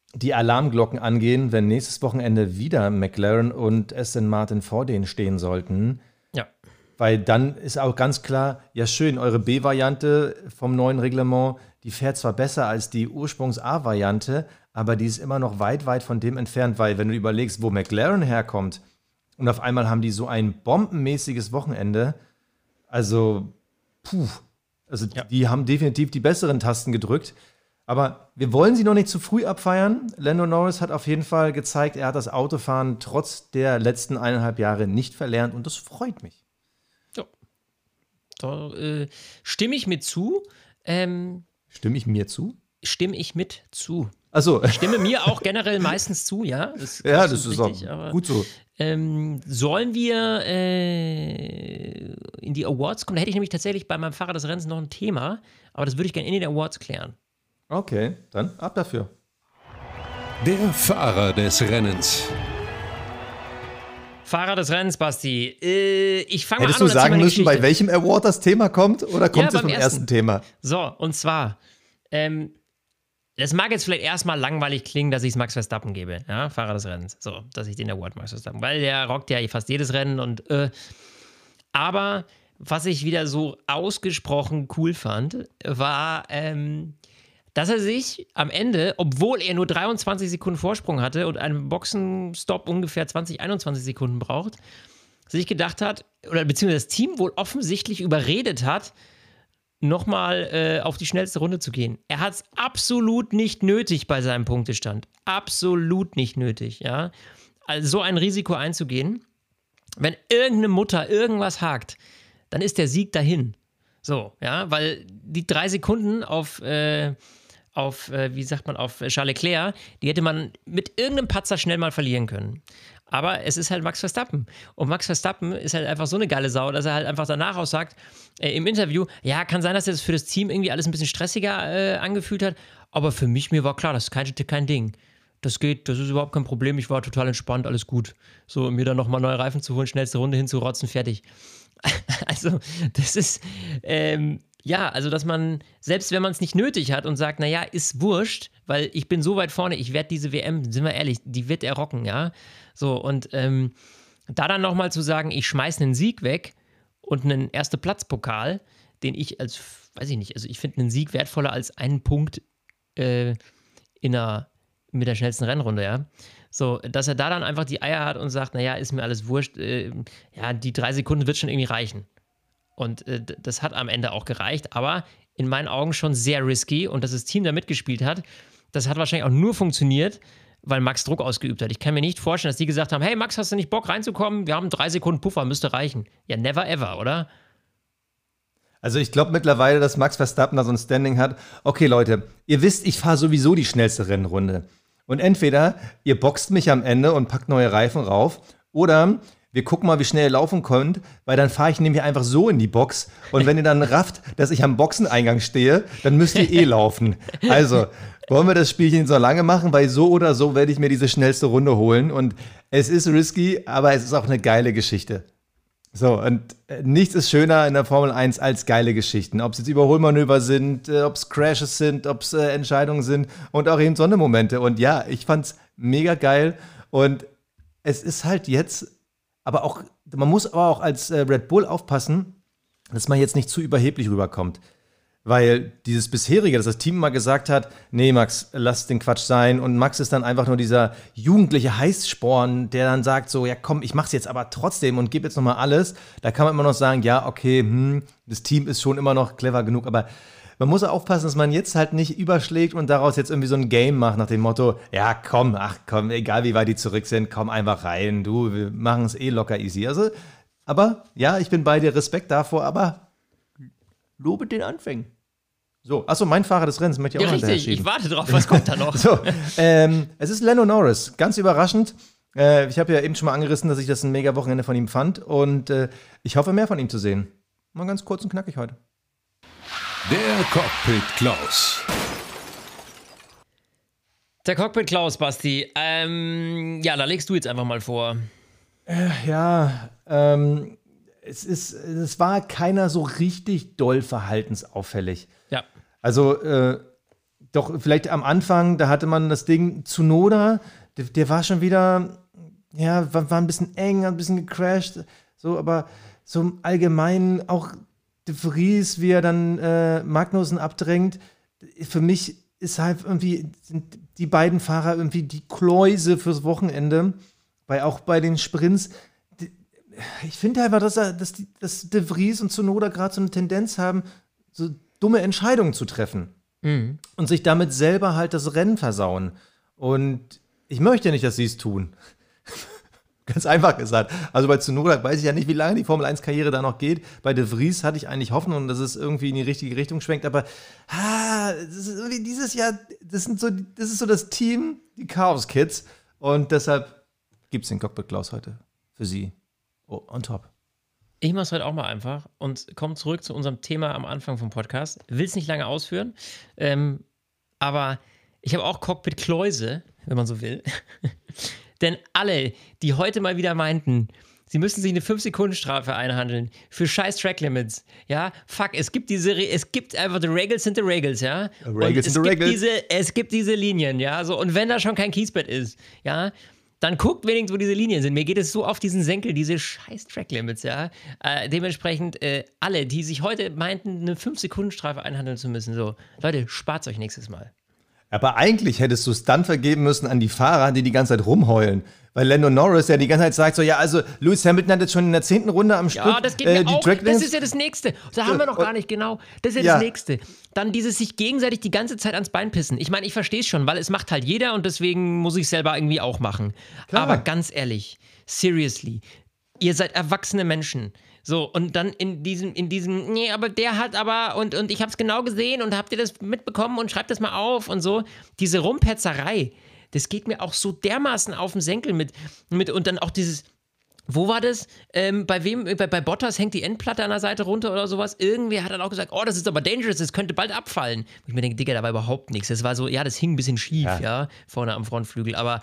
die Alarmglocken angehen, wenn nächstes Wochenende wieder McLaren und Aston Martin vor denen stehen sollten. Ja. Weil dann ist auch ganz klar, ja schön, eure B-Variante vom neuen Reglement, die fährt zwar besser als die Ursprungs-A-Variante, aber die ist immer noch weit, weit von dem entfernt, weil wenn du überlegst, wo McLaren herkommt und auf einmal haben die so ein bombenmäßiges Wochenende, also puh, also Ja. die haben definitiv die besseren Tasten gedrückt. Aber wir wollen sie noch nicht zu früh abfeiern. Lando Norris hat auf jeden Fall gezeigt, er hat das Autofahren trotz der letzten eineinhalb Jahre nicht verlernt und das freut mich. Ja. Da äh, stimme ich mit zu. Ähm, Stimme ich mir zu? stimme ich mit zu. Achso, Stimme mir auch generell meistens zu, ja. Das, ja, das das ist auch richtig, aber, gut so. Ähm, sollen wir äh, in die Awards kommen? Da hätte ich nämlich tatsächlich bei meinem Fahrer des Rennens noch ein Thema, aber das würde ich gerne in den Awards klären. Okay, dann ab dafür. Der Fahrer des Rennens. Fahrer des Rennens, Basti. Äh, ich fange mal an. Hättest du und erzähl sagen meine müssen, bei Geschichte. welchem Award das Thema kommt? Oder kommt es beim vom ersten. ersten Thema? So, und zwar, ähm, das mag jetzt vielleicht erstmal langweilig klingen, dass ich es Max Verstappen gebe, ja, Fahrer des Rennens. So, dass ich den Award Max Verstappen, weil der rockt ja fast jedes Rennen und, äh, aber was ich wieder so ausgesprochen cool fand, war, ähm, dass er sich am Ende, obwohl er nur dreiundzwanzig Sekunden Vorsprung hatte und einen Boxenstopp ungefähr zwanzig, einundzwanzig Sekunden braucht, sich gedacht hat, oder beziehungsweise das Team wohl offensichtlich überredet hat, nochmal äh, auf die schnellste Runde zu gehen. Er hat es absolut nicht nötig bei seinem Punktestand. Absolut nicht nötig, ja. Also so ein Risiko einzugehen, wenn irgendeine Mutter irgendwas hakt, dann ist der Sieg dahin. So, ja, weil die drei Sekunden auf, äh, auf äh, wie sagt man, auf Charles Leclerc, die hätte man mit irgendeinem Patzer schnell mal verlieren können. Aber es ist halt Max Verstappen. Und Max Verstappen ist halt einfach so eine geile Sau, dass er halt einfach danach auch sagt, äh, im Interview, ja, kann sein, dass er das für das Team irgendwie alles ein bisschen stressiger äh, angefühlt hat, aber für mich, mir war klar, das ist kein, kein Ding. Das geht, das ist überhaupt kein Problem, ich war total entspannt, alles gut. So, mir dann nochmal neue Reifen zu holen, schnellste Runde hinzurotzen, fertig. Also, das ist, ähm, ja, also, dass man, selbst wenn man es nicht nötig hat und sagt, naja, ist wurscht, weil ich bin so weit vorne, ich werde diese W M, sind wir ehrlich, die wird er rocken, ja. So, und ähm, da dann nochmal zu sagen, ich schmeiße einen Sieg weg und einen Erste-Platz-Pokal, den ich als, weiß ich nicht, also ich finde einen Sieg wertvoller als einen Punkt äh, in einer, mit der schnellsten Rennrunde, ja. So, dass er da dann einfach die Eier hat und sagt, naja, ist mir alles wurscht, äh, ja, die drei Sekunden wird schon irgendwie reichen. Und äh, das hat am Ende auch gereicht, aber in meinen Augen schon sehr risky und dass das Team da mitgespielt hat, das hat wahrscheinlich auch nur funktioniert, weil Max Druck ausgeübt hat. Ich kann mir nicht vorstellen, dass die gesagt haben, hey Max, hast du nicht Bock reinzukommen? Wir haben drei Sekunden Puffer, müsste reichen. Ja, never ever, oder? Also ich glaube mittlerweile, dass Max Verstappen da so ein Standing hat. Okay, Leute, ihr wisst, ich fahre sowieso die schnellste Rennrunde. Und entweder ihr boxt mich am Ende und packt neue Reifen rauf, oder wir gucken mal, wie schnell ihr laufen könnt, weil dann fahre ich nämlich einfach so in die Box. Und wenn ihr dann rafft, dass ich am Boxeneingang stehe, dann müsst ihr eh laufen. Also, wollen wir das Spielchen so lange machen, weil so oder so werde ich mir diese schnellste Runde holen. Und es ist risky, aber es ist auch eine geile Geschichte. So, und nichts ist schöner in der Formel eins als geile Geschichten. Ob es jetzt Überholmanöver sind, ob es Crashes sind, ob es äh, Entscheidungen sind und auch eben Sondermomente. Und ja, ich fand's mega geil. Und es ist halt jetzt, aber auch, man muss aber auch als äh, Red Bull aufpassen, dass man jetzt nicht zu überheblich rüberkommt. Weil dieses bisherige, dass das Team mal gesagt hat, nee Max, lass den Quatsch sein. Und Max ist dann einfach nur dieser jugendliche Heißsporn, der dann sagt so, ja komm, ich mach's jetzt aber trotzdem und gebe jetzt nochmal alles. Da kann man immer noch sagen, ja okay, hm, das Team ist schon immer noch clever genug. Aber man muss aufpassen, dass man jetzt halt nicht überschlägt und daraus jetzt irgendwie so ein Game macht nach dem Motto, ja komm, ach komm, egal wie weit die zurück sind, komm einfach rein, du, wir machen es eh locker easy. Also, aber ja, ich bin bei dir, Respekt davor, aber lobe den Anfängen. So, achso, mein Fahrer des Rennens möchte ich Ja, auch noch hinterher richtig, schieben. ich warte drauf, was kommt da noch? So, ähm, es ist Lando Norris, ganz überraschend. Äh, ich habe ja eben schon mal angerissen, dass ich das ein mega Wochenende von ihm fand und äh, ich hoffe, mehr von ihm zu sehen. Mal ganz kurz und knackig heute. Der Cockpit Klaus. Der Cockpit Klaus, Basti. Ähm, ja, da legst du jetzt einfach mal vor. Äh, ja, ähm, es ist, es war keiner so richtig doll verhaltensauffällig. Ja. Also, äh, doch vielleicht am Anfang, da hatte man das Ding Tsunoda, der, der war schon wieder, ja, war, war ein bisschen eng, ein bisschen gecrashed, so, aber so im Allgemeinen auch De Vries, wie er dann äh, Magnussen abdrängt, für mich ist halt irgendwie, sind die beiden Fahrer irgendwie die Kläuse fürs Wochenende, weil auch bei den Sprints, die, ich finde einfach, dass, er, dass, die, dass De Vries und Tsunoda gerade so eine Tendenz haben, so dumme Entscheidungen zu treffen mhm. und sich damit selber halt das Rennen versauen. Und ich möchte nicht, dass sie es tun. Ganz einfach gesagt. Also bei Tsunoda weiß ich ja nicht, wie lange die Formel eins Karriere da noch geht. Bei De Vries hatte ich eigentlich Hoffnung, dass es irgendwie in die richtige Richtung schwenkt. Aber ah, das ist irgendwie dieses Jahr, das, sind so, das ist so das Team, die Chaos Kids. Und deshalb gibt es den Cockpit Klaus heute für sie. Oh, on top. Ich mache es heute auch mal einfach und komme zurück zu unserem Thema am Anfang vom Podcast. Will es nicht lange ausführen, ähm, aber ich habe auch Cockpit-Kläuse, wenn man so will. Denn alle, die heute mal wieder meinten, sie müssen sich eine fünf Sekunden Strafe einhandeln für scheiß Track-Limits, ja, fuck, es gibt diese, Re- es gibt einfach, the Regals sind the Regals, ja. Regals und es sind the gibt Regals. diese, es gibt diese Linien, ja, so, und wenn da schon kein Kiesbett ist, ja, dann guckt wenigstens, wo diese Linien sind. Mir geht es so auf diesen Senkel, diese scheiß Track-Limits, ja. Äh, dementsprechend, äh, alle, die sich heute meinten, eine fünf Sekunden Strafe einhandeln zu müssen, so, Leute, spart's euch nächstes Mal. Aber eigentlich hättest du es dann vergeben müssen an die Fahrer, die die ganze Zeit rumheulen. Weil Lando Norris ja die ganze Zeit sagt so, ja, also Lewis Hamilton hat jetzt schon in der zehnten Runde am Stück Ja, das geht äh, mir die auch. Track Das ist ja das Nächste. Da haben wir noch gar nicht, genau. Das ist ja, Ja. das Nächste. Dann dieses sich gegenseitig die ganze Zeit ans Bein pissen. Ich meine, ich verstehe es schon, weil es macht halt jeder und deswegen muss ich es selber irgendwie auch machen. Klar. Aber ganz ehrlich, seriously, ihr seid erwachsene Menschen. So, und dann in diesem, in diesem, nee, aber der hat aber, und, und ich hab's genau gesehen und habt ihr das mitbekommen und schreibt das mal auf und so. Diese Rumpetzerei, das geht mir auch so dermaßen auf den Senkel mit, mit und dann auch dieses, wo war das? Ähm, bei wem, bei, bei Bottas hängt die Endplatte an der Seite runter oder sowas. Irgendwer hat dann auch gesagt, oh, das ist aber dangerous, das könnte bald abfallen. Und ich mir denke, Digga, da war überhaupt nichts. Das war so, ja, das hing ein bisschen schief, ja, ja vorne am Frontflügel, aber,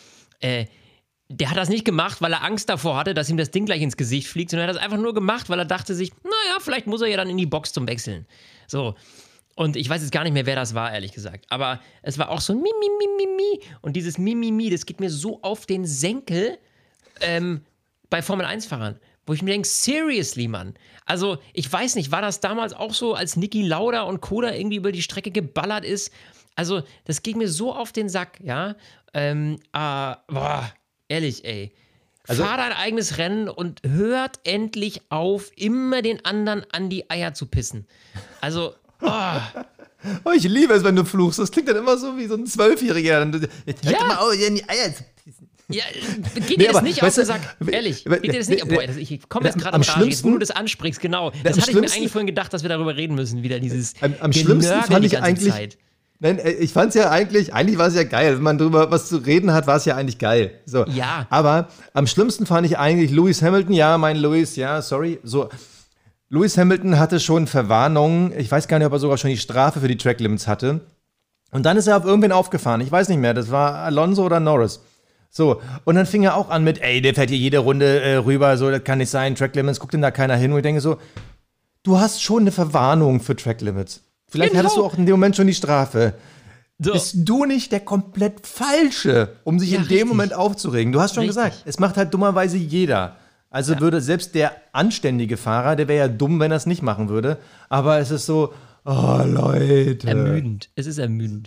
äh, der hat das nicht gemacht, weil er Angst davor hatte, dass ihm das Ding gleich ins Gesicht fliegt, sondern er hat das einfach nur gemacht, weil er dachte sich, naja, vielleicht muss er ja dann in die Box zum Wechseln. So. Und ich weiß jetzt gar nicht mehr, wer das war, ehrlich gesagt. Aber es war auch so ein Mi, Mi, Mi, Mi, Mi. Und dieses Mi, Mi, Mi, das geht mir so auf den Senkel ähm, bei Formel eins Fahrern. Wo ich mir denke, seriously, Mann. Also, ich weiß nicht, war das damals auch so, als Niki Lauda und Koda irgendwie über die Strecke geballert ist? Also, das geht mir so auf den Sack, ja. Ähm, äh, boah. Ehrlich, ey. Also, Fahr dein eigenes Rennen und hört endlich auf, immer den anderen an die Eier zu pissen. Also, oh. Oh, ich liebe es, wenn du fluchst. Das klingt dann immer so wie so ein Zwölfjähriger. Jetzt hört Ja. mal auf, dir in die Eier zu pissen. Ja, geht Nee, dir das aber, nicht auf weißt den du, Sack? Ehrlich, aber- geht dir das nicht? nee, Boah, das, ich komme jetzt am- gerade am am Rage, jetzt, wo schlimmsten- du das ansprichst, genau. Das am hatte ich mir schlimmsten- eigentlich vorhin gedacht, dass wir darüber reden müssen, wieder dieses Am, am schlimmsten Genörgel fand die ich ganze eigentlich. Zeit. Nein, äh, ich fand es ja eigentlich, eigentlich war es ja geil. Wenn man drüber was zu reden hat, war es ja eigentlich geil. So. Ja. Aber am schlimmsten fand ich eigentlich Lewis Hamilton. Ja, mein Lewis, ja, sorry. So. Lewis Hamilton hatte schon Verwarnungen. Ich weiß gar nicht, ob er sogar schon die Strafe für die Track Limits hatte. Und dann ist er auf irgendwen aufgefahren. Ich weiß nicht mehr, das war Alonso oder Norris. So, und dann fing er auch an mit, ey, der fährt hier jede Runde äh, rüber, so, das kann nicht sein, Track Limits, guckt denn da keiner hin? Und ich denke so, du hast schon eine Verwarnung für Track Limits. Vielleicht Genau. hattest du auch in dem Moment schon die Strafe. So. Bist du nicht der komplett Falsche, um sich Ja, in dem richtig. Moment aufzuregen? Du hast schon Richtig. gesagt, es macht halt dummerweise jeder. Also Ja. würde selbst der anständige Fahrer, der wäre ja dumm, wenn er es nicht machen würde. Aber es ist so, oh Leute. Ermüdend. Es ist ermüdend.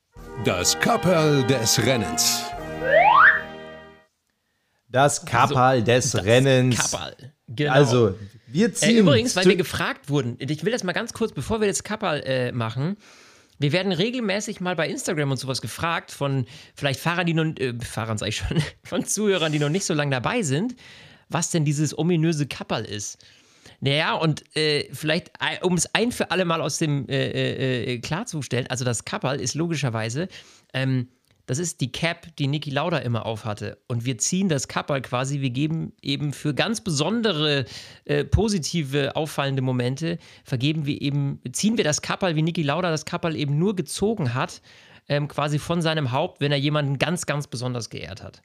Das Kapperl des Rennens. Das Kapperl des Das Rennens. Kapperl. Genau. Also, wir Äh, ziehen. übrigens, weil zu- wir gefragt wurden, ich will das mal ganz kurz, bevor wir jetzt Kapperl äh, machen, wir werden regelmäßig mal bei Instagram und sowas gefragt von vielleicht Fahrern, die noch, äh, Fahrern sag ich schon, von Zuhörern, die noch nicht so lange dabei sind, was denn dieses ominöse Kapperl ist. Naja, und äh, vielleicht, äh, um es ein für alle Mal aus dem äh, äh, klarzustellen, also das Kapperl ist logischerweise, ähm, das ist die Cap, die Niki Lauda immer aufhatte. Und wir ziehen das Kapperl quasi, wir geben eben für ganz besondere, äh, positive, auffallende Momente, vergeben wir eben, ziehen wir das Kapperl, wie Niki Lauda das Kapperl eben nur gezogen hat, ähm, quasi von seinem Haupt, wenn er jemanden ganz, ganz besonders geehrt hat.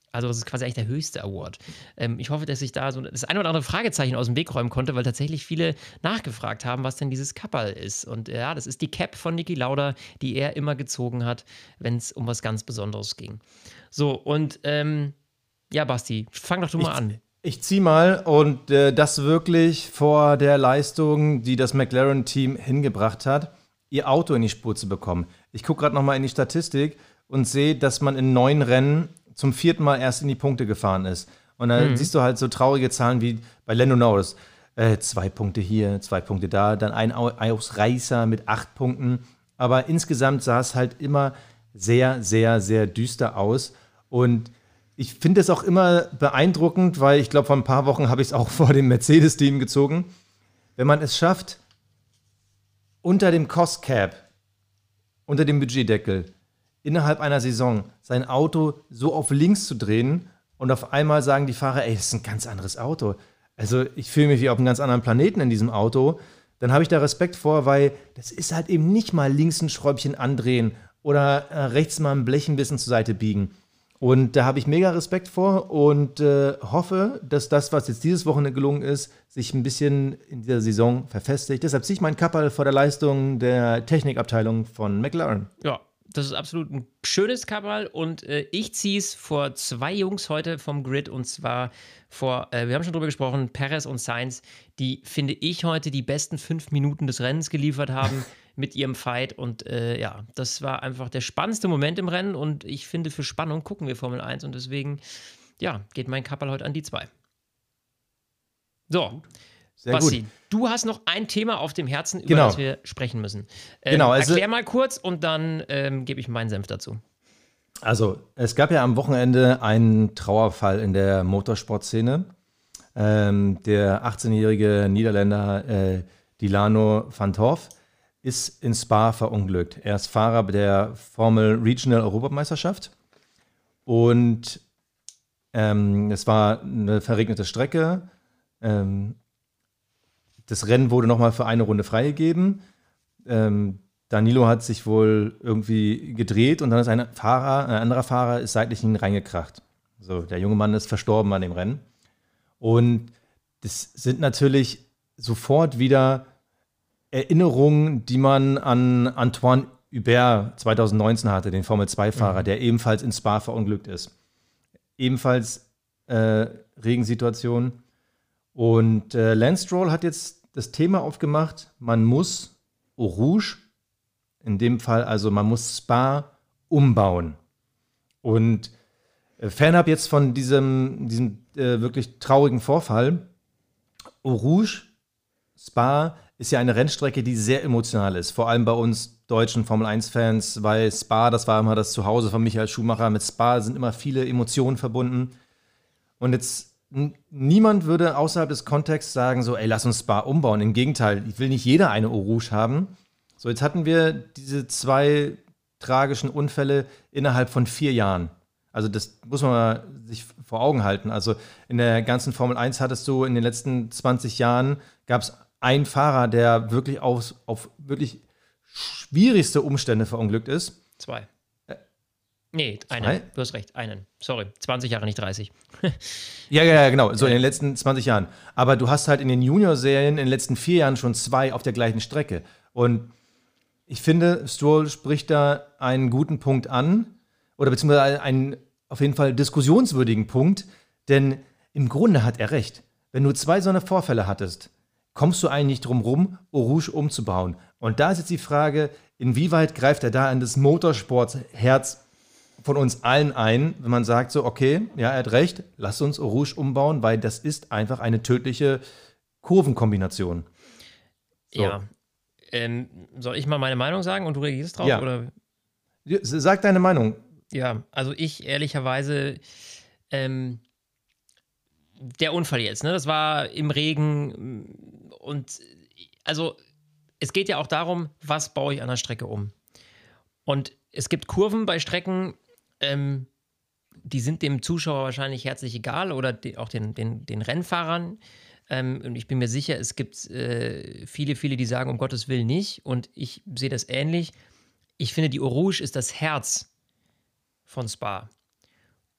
Also das ist quasi eigentlich der höchste Award. Ähm, ich hoffe, dass ich da so das ein oder andere Fragezeichen aus dem Weg räumen konnte, weil tatsächlich viele nachgefragt haben, was denn dieses Kapperl ist. Und ja, das ist die Cap von Niki Lauda, die er immer gezogen hat, wenn es um was ganz Besonderes ging. So, und ähm, ja, Basti, fang doch du mal ich, an. Ich zieh mal und äh, das wirklich vor der Leistung, die das McLaren-Team hingebracht hat, ihr Auto in die Spur zu bekommen. Ich gucke gerade noch mal in die Statistik und sehe, dass man in neun Rennen zum vierten Mal erst in die Punkte gefahren ist. Und dann mhm. siehst du halt so traurige Zahlen wie bei Lando Norris. Äh, zwei Punkte hier, zwei Punkte da, dann ein Ausreißer mit acht Punkten. Aber insgesamt sah es halt immer sehr, sehr, sehr düster aus. Und ich finde es auch immer beeindruckend, weil ich glaube, vor ein paar Wochen habe ich es auch vor dem Mercedes-Team gezogen. Wenn man es schafft, unter dem Cost Cap, unter dem Budgetdeckel, innerhalb einer Saison sein Auto so auf links zu drehen und auf einmal sagen die Fahrer, ey, das ist ein ganz anderes Auto. Also ich fühle mich wie auf einem ganz anderen Planeten in diesem Auto. Dann habe ich da Respekt vor, weil das ist halt eben nicht mal links ein Schräubchen andrehen oder äh, rechts mal ein Blech ein bisschen zur Seite biegen. Und da habe ich mega Respekt vor und äh, hoffe, dass das, was jetzt dieses Wochenende gelungen ist, sich ein bisschen in dieser Saison verfestigt. Deshalb ziehe ich meinen Kapperl vor der Leistung der Technikabteilung von McLaren. Ja, das ist absolut ein schönes Kapperl und äh, ich ziehe es vor zwei Jungs heute vom Grid und zwar vor, äh, wir haben schon drüber gesprochen, Perez und Sainz, die, finde ich, heute die besten fünf Minuten des Rennens geliefert haben mit ihrem Fight und äh, ja, das war einfach der spannendste Moment im Rennen und ich finde, für Spannung gucken wir Formel eins und deswegen, ja, geht mein Kapperl heute an die zwei. So, Sehr Basti, gut. du hast noch ein Thema auf dem Herzen, über Genau. das wir sprechen müssen. Ähm, Genau, also- erklär mal kurz und dann ähm, gebe ich meinen Senf dazu. Also, es gab ja am Wochenende einen Trauerfall in der Motorsportszene. Ähm, der achtzehnjährige Niederländer äh, Dilano van Torf ist in Spa verunglückt. Er ist Fahrer der Formel Regional Europameisterschaft und ähm, es war eine verregnete Strecke. Ähm, das Rennen wurde nochmal für eine Runde freigegeben. Ähm, Danilo hat sich wohl irgendwie gedreht und dann ist ein Fahrer, ein anderer Fahrer ist seitlich in ihn reingekracht. So, der junge Mann ist verstorben an dem Rennen. Und das sind natürlich sofort wieder Erinnerungen, die man an Antoine Hubert zwanzig neunzehn hatte, den Formel zwei Fahrer, mhm. der ebenfalls in Spa verunglückt ist. Ebenfalls äh, Regensituation. Und äh, Lance Stroll hat jetzt das Thema aufgemacht, man muss Eau Rouge, in dem Fall also man muss Spa umbauen. Und äh, fernab jetzt von diesem, diesem äh, wirklich traurigen Vorfall, Eau Rouge, Spa ist ja eine Rennstrecke, die sehr emotional ist, vor allem bei uns deutschen Formel eins Fans, weil Spa, das war immer das Zuhause von Michael Schumacher, mit Spa sind immer viele Emotionen verbunden. Und jetzt n- niemand würde außerhalb des Kontexts sagen so, ey, lass uns Spa umbauen. Im Gegenteil, ich will nicht jeder eine Eau Rouge haben. So, jetzt hatten wir diese zwei tragischen Unfälle innerhalb von vier Jahren. Also das muss man mal sich vor Augen halten. Also in der ganzen Formel eins hattest du in den letzten zwanzig Jahren, gab es einen Fahrer, der wirklich auf, auf wirklich schwierigste Umstände verunglückt ist. Zwei. Äh, nee, einen. Zwei? Du hast recht, einen. Sorry, zwanzig Jahre, nicht dreißig. Ja, ja, ja, genau, so in den letzten zwanzig Jahren. Aber du hast halt in den Junior-Serien in den letzten vier Jahren schon zwei auf der gleichen Strecke. Und ich finde, Stroll spricht da einen guten Punkt an, oder beziehungsweise einen auf jeden Fall diskussionswürdigen Punkt, denn im Grunde hat er recht. Wenn du zwei so eine Vorfälle hattest, kommst du eigentlich drum rum, Eau Rouge umzubauen. Und da ist jetzt die Frage, inwieweit greift er da in das Motorsportherz von uns allen ein, wenn man sagt so, okay, ja, er hat recht, lass uns Eau Rouge umbauen, weil das ist einfach eine tödliche Kurvenkombination. So. Ja. Ähm, soll ich mal meine Meinung sagen und du reagierst drauf? Ja. Oder? Sag deine Meinung. Ja, also ich ehrlicherweise, ähm, der Unfall jetzt, ne, das war im Regen und also es geht ja auch darum, was baue ich an der Strecke um. Und es gibt Kurven bei Strecken, ähm, die sind dem Zuschauer wahrscheinlich herzlich egal oder die, auch den, den, den Rennfahrern. Ähm, und ich bin mir sicher, es gibt äh, viele, viele, die sagen, um Gottes Willen nicht. Und ich sehe das ähnlich. Ich finde, die Eau Rouge ist das Herz von Spa.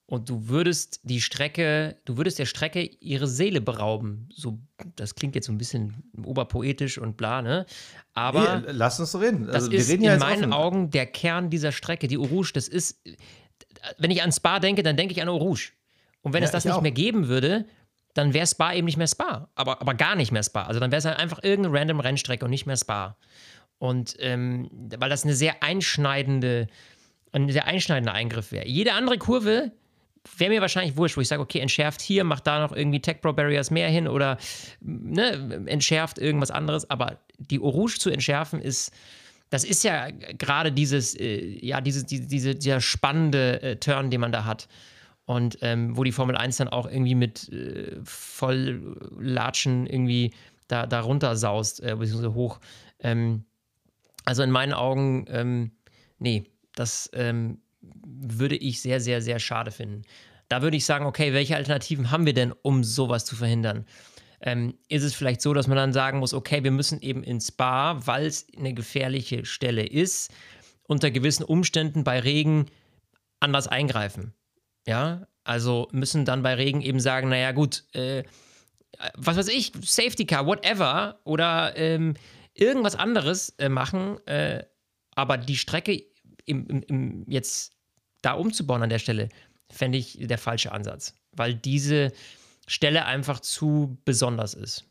und du würdest die Strecke, du würdest der Strecke ihre Seele berauben. So, das klingt jetzt so ein bisschen oberpoetisch und bla, ne? Aber nee, lass uns reden. Das also, wir ist reden ja in jetzt meinen offen. Augen der Kern dieser Strecke. Die Eau Rouge, das ist, wenn ich an Spa denke, dann denke ich an Eau Rouge. Und wenn Ja, es das ich nicht auch. mehr geben würde, dann wäre Spa eben nicht mehr Spa. Aber, aber gar nicht mehr Spa. Also dann wäre es halt einfach irgendeine random Rennstrecke und nicht mehr Spa. Und ähm, weil das eine sehr einschneidende, ein sehr einschneidender Eingriff wäre. Jede andere Kurve wäre mir wahrscheinlich wurscht, wo ich sage, okay, entschärft hier, macht da noch irgendwie Tech Pro Barriers mehr hin oder ne, entschärft irgendwas anderes. Aber die Eau Rouge zu entschärfen ist, das ist ja gerade dieses, äh, ja, diese, diese, diese, dieser spannende äh, Turn, den man da hat. Und ähm, wo die Formel eins dann auch irgendwie mit äh, Volllatschen irgendwie da, da runter saust, äh, beziehungsweise hoch. Ähm, also in meinen Augen, ähm, nee, das ähm, würde ich sehr, sehr, sehr schade finden. Da würde ich sagen, okay, welche Alternativen haben wir denn, um sowas zu verhindern? Ähm, ist es vielleicht so, dass man dann sagen muss, okay, wir müssen eben ins Spa, weil es eine gefährliche Stelle ist, unter gewissen Umständen bei Regen anders eingreifen. Ja, also müssen dann bei Regen eben sagen, naja gut, äh, was weiß ich, Safety Car, whatever, oder ähm, irgendwas anderes äh, machen, äh, aber die Strecke im, im, im jetzt da umzubauen an der Stelle, fände ich der falsche Ansatz, weil diese Stelle einfach zu besonders ist.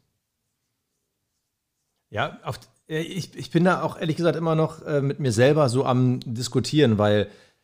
Ja, auf, äh, ich, ich bin da auch ehrlich gesagt immer noch äh, mit mir selber so am Diskutieren, weil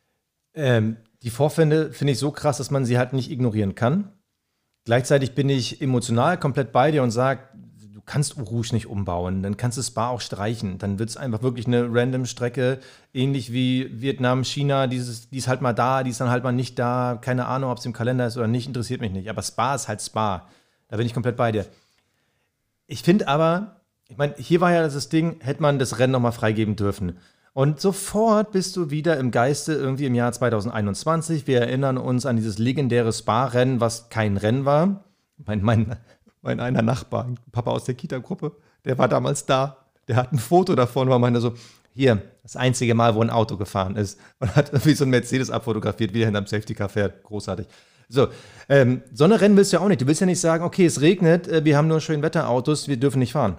ähm, die Vorfände finde ich so krass, dass man sie halt nicht ignorieren kann. Gleichzeitig bin ich emotional komplett bei dir und sage, du kannst Eau Rouge nicht umbauen, dann kannst du Spa auch streichen. Dann wird es einfach wirklich eine random Strecke, ähnlich wie Vietnam, China, dieses, die ist halt mal da, die ist dann halt mal nicht da. Keine Ahnung, ob es im Kalender ist oder nicht, interessiert mich nicht. Aber Spa ist halt Spa. Da bin ich komplett bei dir. Ich finde aber, ich meine, hier war ja das Ding, hätte man das Rennen nochmal freigeben dürfen. Und sofort bist du wieder im Geiste irgendwie im Jahr zwanzig einundzwanzig. Wir erinnern uns an dieses legendäre Spa-Rennen, was kein Rennen war. Mein, mein, mein einer Nachbar, Papa aus der Kita-Gruppe, der war damals da. Der hat ein Foto davon, war meinte so, hier, das einzige Mal, wo ein Auto gefahren ist. Und hat irgendwie so ein Mercedes abfotografiert, wie er hinterm Safety-Car fährt. Großartig. So, ähm, so eine Rennen willst du ja auch nicht. Du willst ja nicht sagen, okay, es regnet, äh, wir haben nur schön Wetterautos, wir dürfen nicht fahren.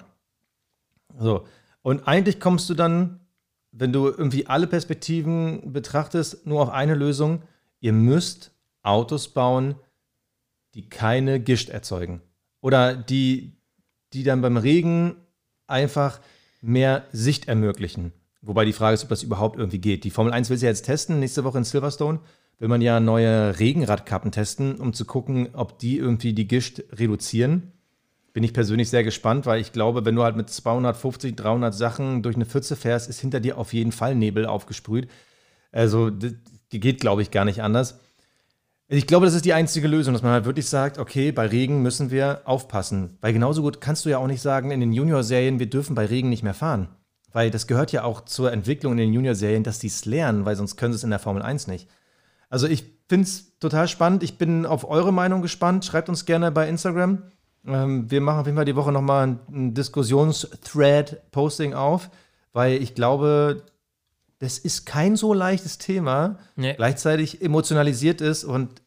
So, und eigentlich kommst du dann, wenn du irgendwie alle Perspektiven betrachtest, nur auf eine Lösung. Ihr müsst Autos bauen, die keine Gischt erzeugen. Oder die, die dann beim Regen einfach mehr Sicht ermöglichen. Wobei die Frage ist, ob das überhaupt irgendwie geht. Die Formel eins will sie ja jetzt testen. Nächste Woche in Silverstone will man ja neue Regenradkappen testen, um zu gucken, ob die irgendwie die Gischt reduzieren. Bin ich persönlich sehr gespannt, weil ich glaube, wenn du halt mit zweihundertfünfzig, dreihundert Sachen durch eine Pfütze fährst, ist hinter dir auf jeden Fall Nebel aufgesprüht. Also, die geht, glaube ich, gar nicht anders. Ich glaube, das ist die einzige Lösung, dass man halt wirklich sagt, okay, bei Regen müssen wir aufpassen. Weil genauso gut kannst du ja auch nicht sagen, in den Junior-Serien, wir dürfen bei Regen nicht mehr fahren. Weil das gehört ja auch zur Entwicklung in den Junior-Serien, dass die es lernen, weil sonst können sie es in der Formel eins nicht. Also, ich finde es total spannend. Ich bin auf eure Meinung gespannt. Schreibt uns gerne bei Instagram. Wir machen auf jeden Fall die Woche nochmal ein Diskussions-Thread-Posting auf, weil ich glaube, das ist kein so leichtes Thema, Nee. gleichzeitig emotionalisiert ist und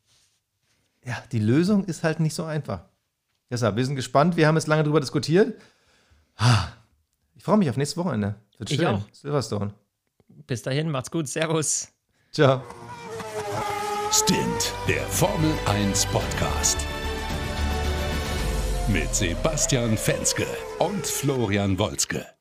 ja, die Lösung ist halt nicht so einfach. Deshalb, wir sind gespannt, wir haben jetzt lange drüber diskutiert. Ich freue mich auf nächstes Wochenende. Wird Ich schön. auch. Silverstone. Bis dahin, macht's gut, servus. Ciao. Stint, der Formel eins Podcast. Mit Sebastian Fenske und Florian Wolzke.